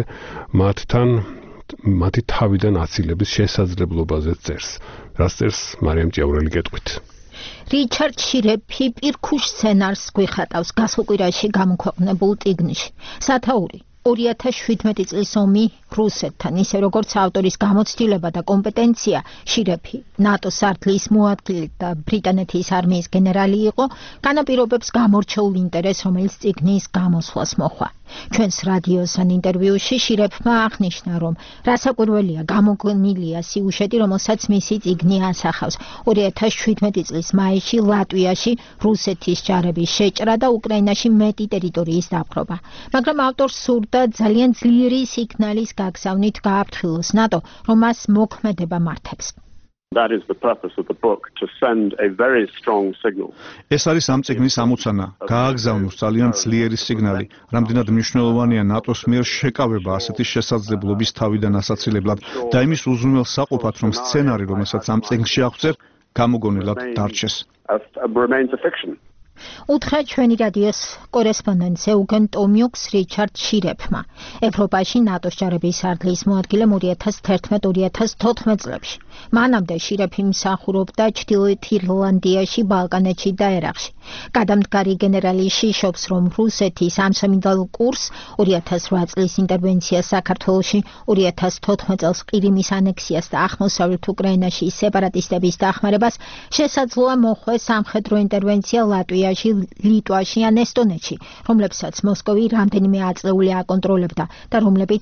მათი თავიდან აცილების შესაძლებლობაზე წერს. რას წერს მარიამ ჭიაურელი კეთყვით. რიჩარდ შირეფი პირქუშ სცენარს გვიხატავს გასულ კვირაში გამოქვეყნებულ წიგნში. სათაური 2017 წლის ომი რუსეთთან, ისე როგორც ავტორის გამოცდილება და კომპეტენცია, შირეფი ნატოს სარდლის მოადგილე და ბრიტანეთის არმიის გენერალი იყო, განაპირობებს გამორჩეულ ინტერესს, რომელიც წიგნის გამოსვლას მოჰყვა. ჩვენს რადიოსთან ინტერვიუში შირეფმა აღნიშნა, რომ რასაკვირველია გამოგონილია სიუჟეტი, რომელსაც მისი წიგნი ასახავს. 2017 წლის მაისში ლატვიაში რუსეთის ჯარების შეჭრა და უკრაინაში მეტი ტერიტორიის დაპყრობა. მაგრამ ავტორს სურდა ძალიან ძლიერი სიგნალის გაგზავნით გააფრთხილოს ნატო, რომ მას მოქმედება მართებს. That is the purpose of the book, to send a very strong signal. ეს არის ამ წიგნის ამოცანა, გააგზავნოს ძალიან ძლიერი სიგნალი, რამდენად მნიშვნელოვანია ნატოს მიერ შეკავება ასეთი შესაძლებლობის თავიდან ასაცილებლად და იმის უზრუნველსაყოფად, რომ სცენარი, რომელსაც ამ წიგნში აღწერ, გამოგონილად დარჩეს. Remains a fiction. უთხრა ჩვენი რადიოს კორესპონდენტ ეუგენ ტომიუქს რიჩარდ შირეფმა. ევროპაში ნატოს ჯარების სარდლის მოადგილე 2011-2014 წლებში. მანამდე შირეფი მსახურობდა ჩრდილოეთ ირლანდიაში, ბალკანეთში და ერაყში. გადამდგარი გენერალი შიშობს, რომ რუსეთის ამსამინდალო კურსს 2008 წლის ინტერვენციას საქართველოში, 2014 წელს ყირიმის ანექსიას და აღმოსავლეთ უკრაინაში სეპარატისტების დახმარებას შესაძლოა მოხვდეს სამხედრო ინტერვენცია ლატვიაში, ლიტვაში ან ესტონეთში, რომლებსაც მოსკოვი რამდენიმე აწეული აკონტროლებდა და რომლებიც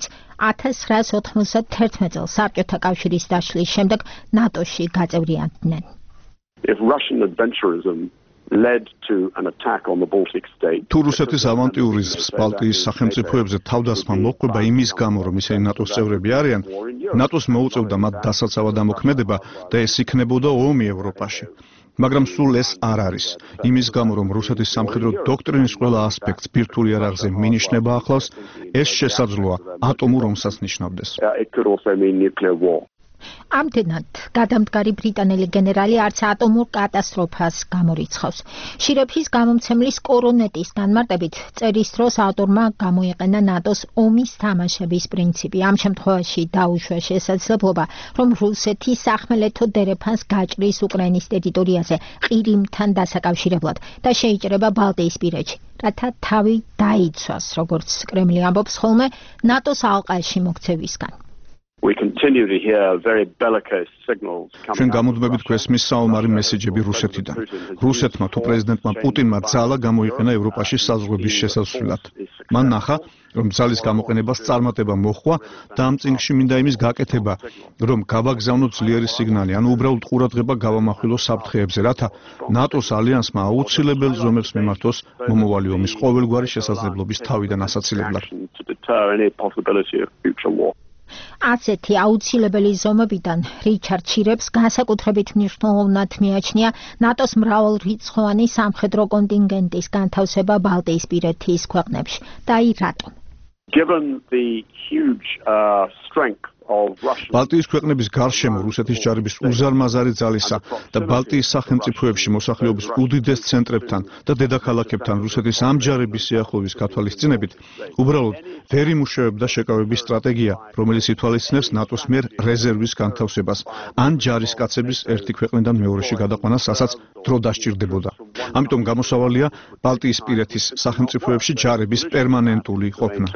1991 წელს საბჭოთა კავშირის დაშლის შემდეგ ნატოში გაწევრიანდნენ. If Russian adventurism led to an attack on the Baltic states. თუ რუსეთის ავანტიურიზმს ბალტიის სახელმწიფოებზე თავდასხმა მოყვება იმის გამო, რომ ისინი ნატოს წევრები არიან, ნატოს მოუწევდა მათ დასაცავად ამოქმედება და ეს იქნებოდა ომი ევროპაში. მაგრამ სულ ეს არ არის. იმის გამო, რომ რუსეთის სამხედრო დოქტრინის ყველა ასპექტს ბირთვული არაღზე მინიშნება ახლავს, ეს შესაძლოა ატომურ ომსაც ნიშნავდეს. It could also mean nuclear war. ამდენად გადამდგარი ბრიტანელი გენერალი არც ატომურ კატასტროფას გამორიცხავს. შირეფის გამომცემლის კორონეტის განმარტებით წერის დროს ავტორმა გამოიყენა ნატოს ომის თამაშების პრინციპი. ამ შემთხვევაში დაუშვა შესაძლებლობა, რომ რუსეთი სახმელეთო დერეფანს გაჭრის უკრაინის ტერიტორიაზე ყირიმთან დასაკავშირებლად და შეიჭრება ბალტიისპირეთში, რათა თავი დაიცვას, როგორც კრემლი ამბობს ხოლმე, ნატოს ალყაში მოქცევისგან. We continue to hear very bellicose signals coming. ჩვენ გამუდმებით გვესმის საომარი მესეჯები რუსეთიდან. რუსეთმა თუ პრეზიდენტმა პუტინმა ძალა გამოიყენა ევროპაში საზღვრების შესასვლელად. მან ნახა, რომ ძალის გამოყენებას წარმატება მოჰყვა და ამ წინგში მინდა იმის გაკეთება, რომ გავაგზავნოთ ძლიერი სიგნალი, ანუ უბრალოდ ყურადღება გავამახვილოს საფრთხეებზე, რათა ნატოს ალიანსმა აუცილებელ ზომებს მიმართოს მომავალი ომის ყოველგვარი შესაძლებლობის თავიდან ასაცილებლად. ასეთი აუცილებელი ზომებიდან რიჩარდ შირებს განსაკუთრებით მნიშვნელოვნად მიაჩნია ნატოს მრავალრიცხოვანი სამხედრო კონტინგენტის განთავსება ბალტიისპირეთის ქვეყნებში. და აი რატომ? Given the huge strength ბალტიის ქვეყნების გარშემო რუსეთის ჯარების უზარმაზარი ძალისა და ბალტიის სახელმწიფოებში მოსახლეობის უდიდეს ცენტრებთან და დედაქალაქებთან რუსეთის ამ ჯარების სიახლოვის გათვალისწინებით უბრალოდ ვერ იმუშავებდა შეკავების სტრატეგია, რომელიც ითვალისწინებს ნატოს მიერ რეზერვის განთავსებას ან ჯარისკაცების ერთი ქვეყნიდან მეორეში გადაყვანას, რასაც დრო დასჭირდებოდა. ამიტომ გამოსავალია ბალტიისპირეთის სახელმწიფოებში ჯარების პერმანენტული ყოფნა.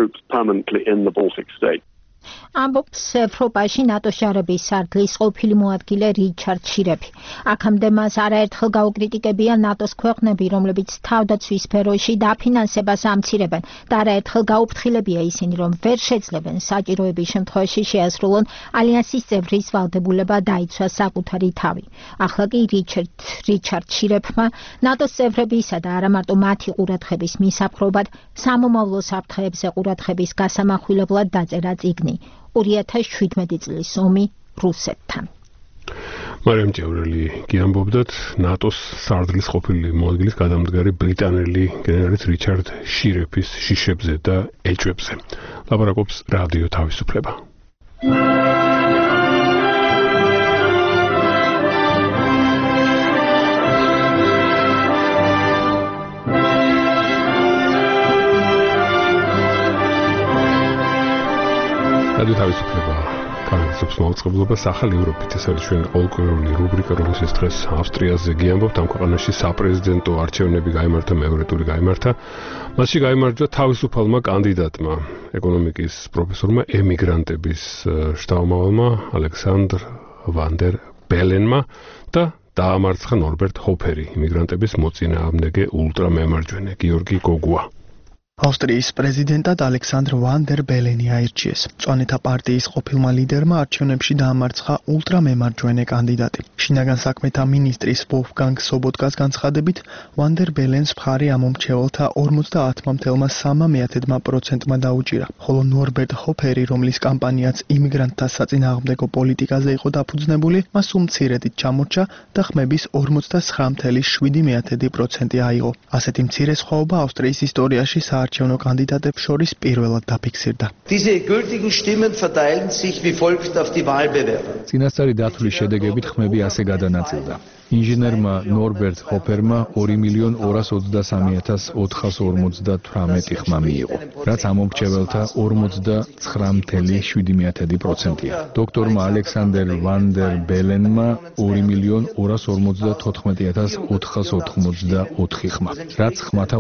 ამბობს ევროპაში ნატოს ჯარების სარდლის ყოფილი მოადგილე რიჩარდ შირეფი. აქამდე მას არაერთხელ გაუკრიტიკებია ნატოს ქვეყნები, რომლებიც თავდაცვის სფეროში დაფინანსებას ამცირებენ და არაერთხელ გაუფრთხილებია ისინი, რომ ვერ შეძლებენ საჭიროების შემთხვევაში შეასრულონ ალიანსის წევრის ვალდებულება დაიცვას საკუთარი თავი. ახლა კი რიჩარდ შირეფმა ნატოს წევრებისა და არა მარტო მათი ყურადღების მისაპყრობად სამომავლო საფრთხეებზე ყურადღების გასამახვილებლად დაწერა წიგნი 2017 წლის ომი რუსეთთან. მარიამ ჭევრელი გიამბობდათ ნატოს სარდლის ყოფილი მოადგილის გადამდგარი ბრიტანელი გენერალის რიჩარდ შირეფის შიშებზე და ეჭვებზე. ლაპარაკობს რადიო თავისუფლება. რადიო თავისუფლება განაგრძობს მაუწყებლობას ახალი ევროპით. ეს არის ჩვენი ყოველკვირეული რუბრიკა, რომელშიც დღეს ავსტრიაზე გიამბობთ. ამ ქვეყანაში საპრეზიდენტო არჩევნები გაიმართა, მეორე ტური გაიმართა. მასში გაიმარჯვა თავისუფალმა კანდიდატმა, ეკონომიკის პროფესორმა, ემიგრანტების შტაბ-მაღალმა ალექსანდრ ვან დერ ბელენმა და დაამარცხა ნორბერტ ჰოფერი, იმიგრანტების მოწინააღმდეგე ულტრამემარჯვენე გიორგი გოგუა. ავსტრიის პრეზიდენტად ალექსანდრ ვან დერ ბელენი აირჩიეს. მწვანეთა პარტიის ყოფილმა ლიდერმა არჩევნებში დაამარცხა ულტრამემარჯვენე კანდიდატი. შინაგან საქმეთა მინისტრის ვოლფგანგ სობოტკას განცხადებით, ვან დერ ბელენს მხარი ამომრჩეველთა 50,3%-მა დაუჭირა, ხოლო ნორბერტ ჰოფერი, რომლის კამპანიაც იმიგრანტთა საწინააღმდეგო პოლიტიკაზე იყო დაფუძნებული, მას უმცირედით ჩამორჩა და ხმების 49,7% აიღო. ასეთი მცირე სხვაობა ავსტრიის ისტორიაში საარჩევნო კანდიდატებს შორის პირველად დაფიქსირდა. წინასწარი დათვლის შედეგებით ხმები ასე გადანაწილდა. ინჟინერმა ნორბერტ ჰოფერმა 2,233,458 ხმა მიიღო, რაც ამომრჩეველთა 49,7%-ია. დოქტორმა ალექსანდრ ვან დერ ბელენმა 2,214,484 ხმა, რაც ხმათა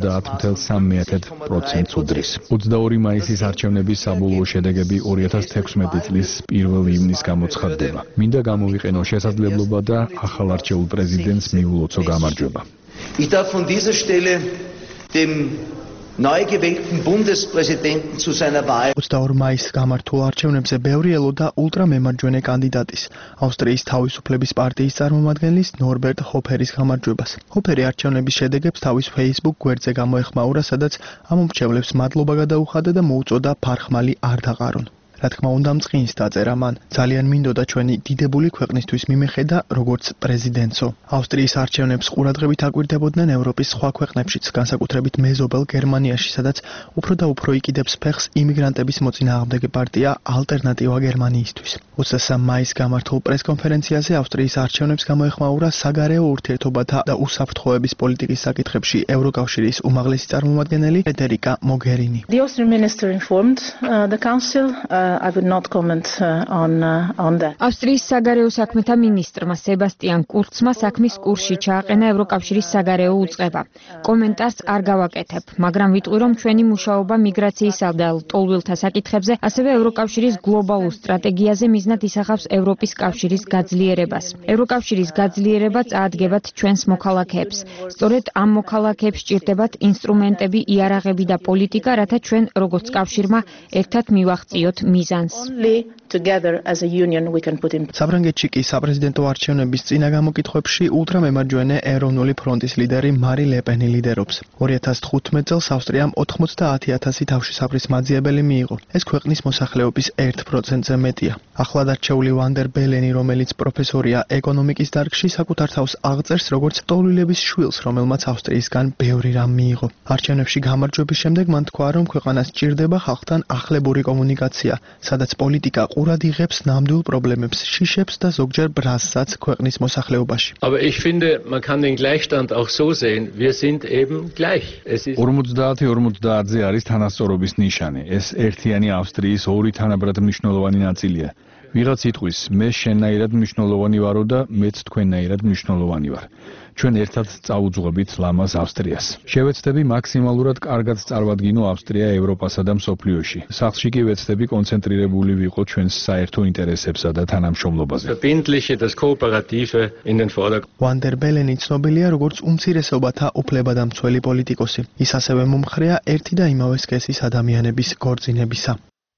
50,3%-ს უდრის. 22 მაისის არჩევნების საბოლოო შედეგები 2016 წლის 1 ივნისს გამოცხადდება. მინდა გამოვიყენო შესაძლებლობა და ახალ არჩეულ პრეზიდენტს მიულოცო გამარჯვება. Ich darf von dieser Stelle dem neu gewählten Bundespräsidenten zu seiner Wahl. 22 მაისს გამართულ არჩევნებზე ბევრი ელოდა ულტრამემარჯვენე კანდიდატის, ავსტრიის თავისუფლების პარტიის წარმომადგენლის ნორბერტ ჰოფერის გამარჯვებას. ჰოფერი არჩევნების შედეგებს თავის Facebook გვერდზე გამოეხმაურა, სადაც ამ მომრჩევლებს მადლობა გადაუხადა და მოუწოდა ფარხმალი არ დაყარონ. რა თქმა უნდა, მწყინს დაწერა მან. ძალიან მინდოდა ჩვენი დიდებული ქვეყნისთვის მიმეხედა, როგორც პრეზიდენტო. ავსტრიის არჩევნებს ყურადღებით აკვირდებოდნენ ევროპის სხვა ქვეყნებშიც, განსაკუთრებით მეზობელ გერმანიაში, სადაც უფრო და უფრო იკიდებს ფეხს იმიგრანტების მოწინააღმდეგე პარტია ალტერნატივა გერმანიისთვის. 23 მაისს გამართულ პრესკონფერენციაზე ავსტრიის არჩევნებს გამოეხმაურა საგარეო ურთიერთობათა და უსაფრთხოების პოლიტიკის საკითხებში ევროკავშირის უმაღლესი წარმომადგენელი ფედერიკა მოგერინი. The Austrian minister informed the council. I would not comment on that. ავსტრიის საგარეო საქმეთა მინისტრმა სებასტიან კურცმა საქმის კურსში ჩააყენა ევროკავშირის საგარეო უწყება. კომენტარს არ გავაკეთებ, მაგრამ ვიტყვი, რომ ჩვენი მუშაობა მიგრაციისა და ლტოლვილთა საკითხებზე, ასევე ევროკავშირის გლობალურ სტრატეგიაზე მიზნად ისახავს ევროპის კავშირის გაძლიერებას. ევროკავშირის გაძლიერება წაადგებათ ჩვენს მოქალაქეებს. სწორედ ამ მოქალაქეებს სჭირდებათ ინსტრუმენტები, იარაღები და პოლიტიკა, რათა ჩვენ როგორც კავშირმა ერთად მივაღწიოთ მიზანს. საბრანგეთში კი საპრეზიდენტო არჩევნების წინა გამოკითხვებში ულტრამემარჯვენე ეროვნული ფრონტის ლიდერი მარი ლეპენი ლიდერობს. 2015 წელს ავსტრიამ 90,000 თავშესაფრის მაძიებელი მიიღო. ეს ქვეყნის მოსახლეობის 1%-ზე მეტია. ახლად არჩეული ვანდერ ბელენი, რომელიც პროფესორია ეკონომიკის დარგში, საკუთარ თავს აღწერს როგორც ტოლვილების შვილს, რომელმაც ავსტრიისგან ბევრი რამ მიიღო. არჩევნებში გამარჯვების შემდეგ მან თქვა, რომ ქვეყანას სჭირდება ხალხთან ახლებური კომუნიკაცია, სადაც პოლიტიკა ყურად იღებს ნამდვილ პრობლემებს, შიშებს და ზოგჯერ ბრაზსაც ქვეყნის მოსახლეობაში. Aber ich finde, man kann den Gleichstand auch so sehen, wir sind eben gleich. 50-50-ზე არის თანასწორობის ნიშანი. ეს ერთიანი ავსტრიის ორი თანაბრად მნიშვნელოვანი ნაწილია. ვიღაც იტყვის, მე შენნაირად მნიშვნელოვანი ვარო და მეც თქვენნაირად მნიშვნელოვანი ვარ. ჩვენ ერთად წაუძღვებით ლამაზ ავსტრიას. შევეცდები მაქსიმალურად კარგად წარვადგინო ავსტრია ევროპასა და მსოფლიოში. სახლში კი ვეცდები კონცენტრირებული ვიყო ჩვენს საერთო ინტერესებსა და თანამშრომლობაზე. Verbindliche, das Kooperative in den Vordergrund. ვანდერ ბელენი ცნობილია როგორც უმცირესობათა უფლებადამცველი პოლიტიკოსი. ის ასევე მომხრეა ერთი და იმავე სქესის ადამიანების გორწინებისა.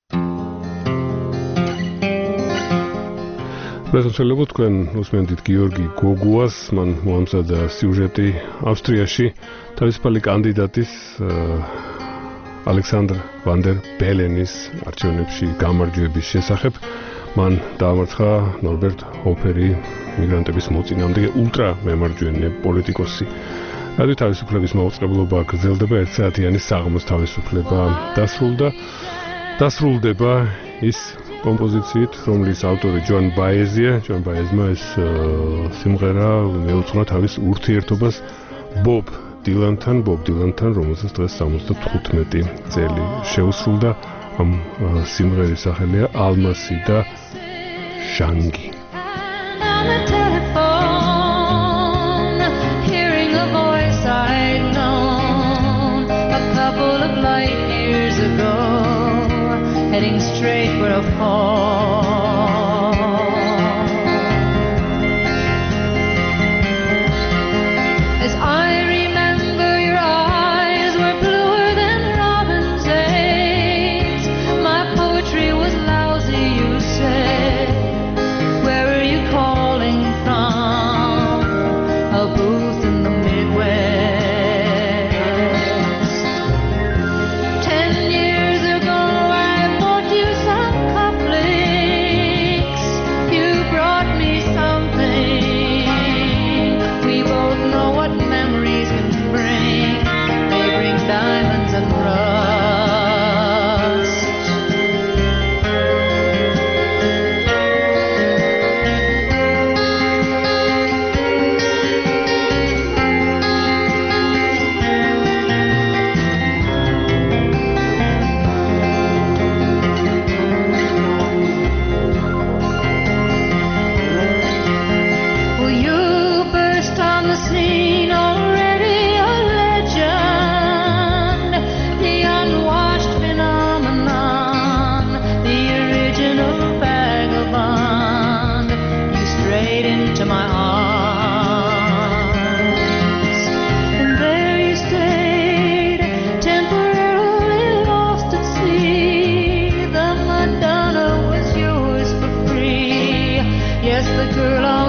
პრეზიდენტო თქვენ უსმენთ გიორგი გოგუას, მან მოამზადა სიუჟეტი ავსტრიაში თავისუფალი კანდიდატის ალექსანდრ ვანდერ ბელენის არჩევნებში გამარჯვების შესახებ. მან დაამარცხა ნორბერტ ჰოფერი, მიგრანტების მოწინააღმდეგე ულტრამემარჯვენე პოლიტიკოსი. რადიო თავისუფლების მაუწყებლობა გრძელდება, 1 საათიანი საღამოს თავისუფლება დასრულდება ის კომპოზიციით, რომლის ავტორი ჯონ ბაეზია. ჯონ ბაეზმა ეს სიმღერა მეუძღვნა თავის ურთიერთობას ბობ დილანთან, რომელსაც დღეს 75 წელი შეუსრულდა. ამ სიმღერის სახელია ალმასი და ჟანგი. Heading straight for a fall. As I remember, your eyes were bluer than robin's eggs. My poetry was lousy, you said. Where are you calling from? A booth in the Midwest. 10 years ago, diamonds and rust. Well, you burst on the scene already a legend. The unwashed phenomenon, the original vagabond. You strayed into my arms, and there you stayed, temporarily. girl,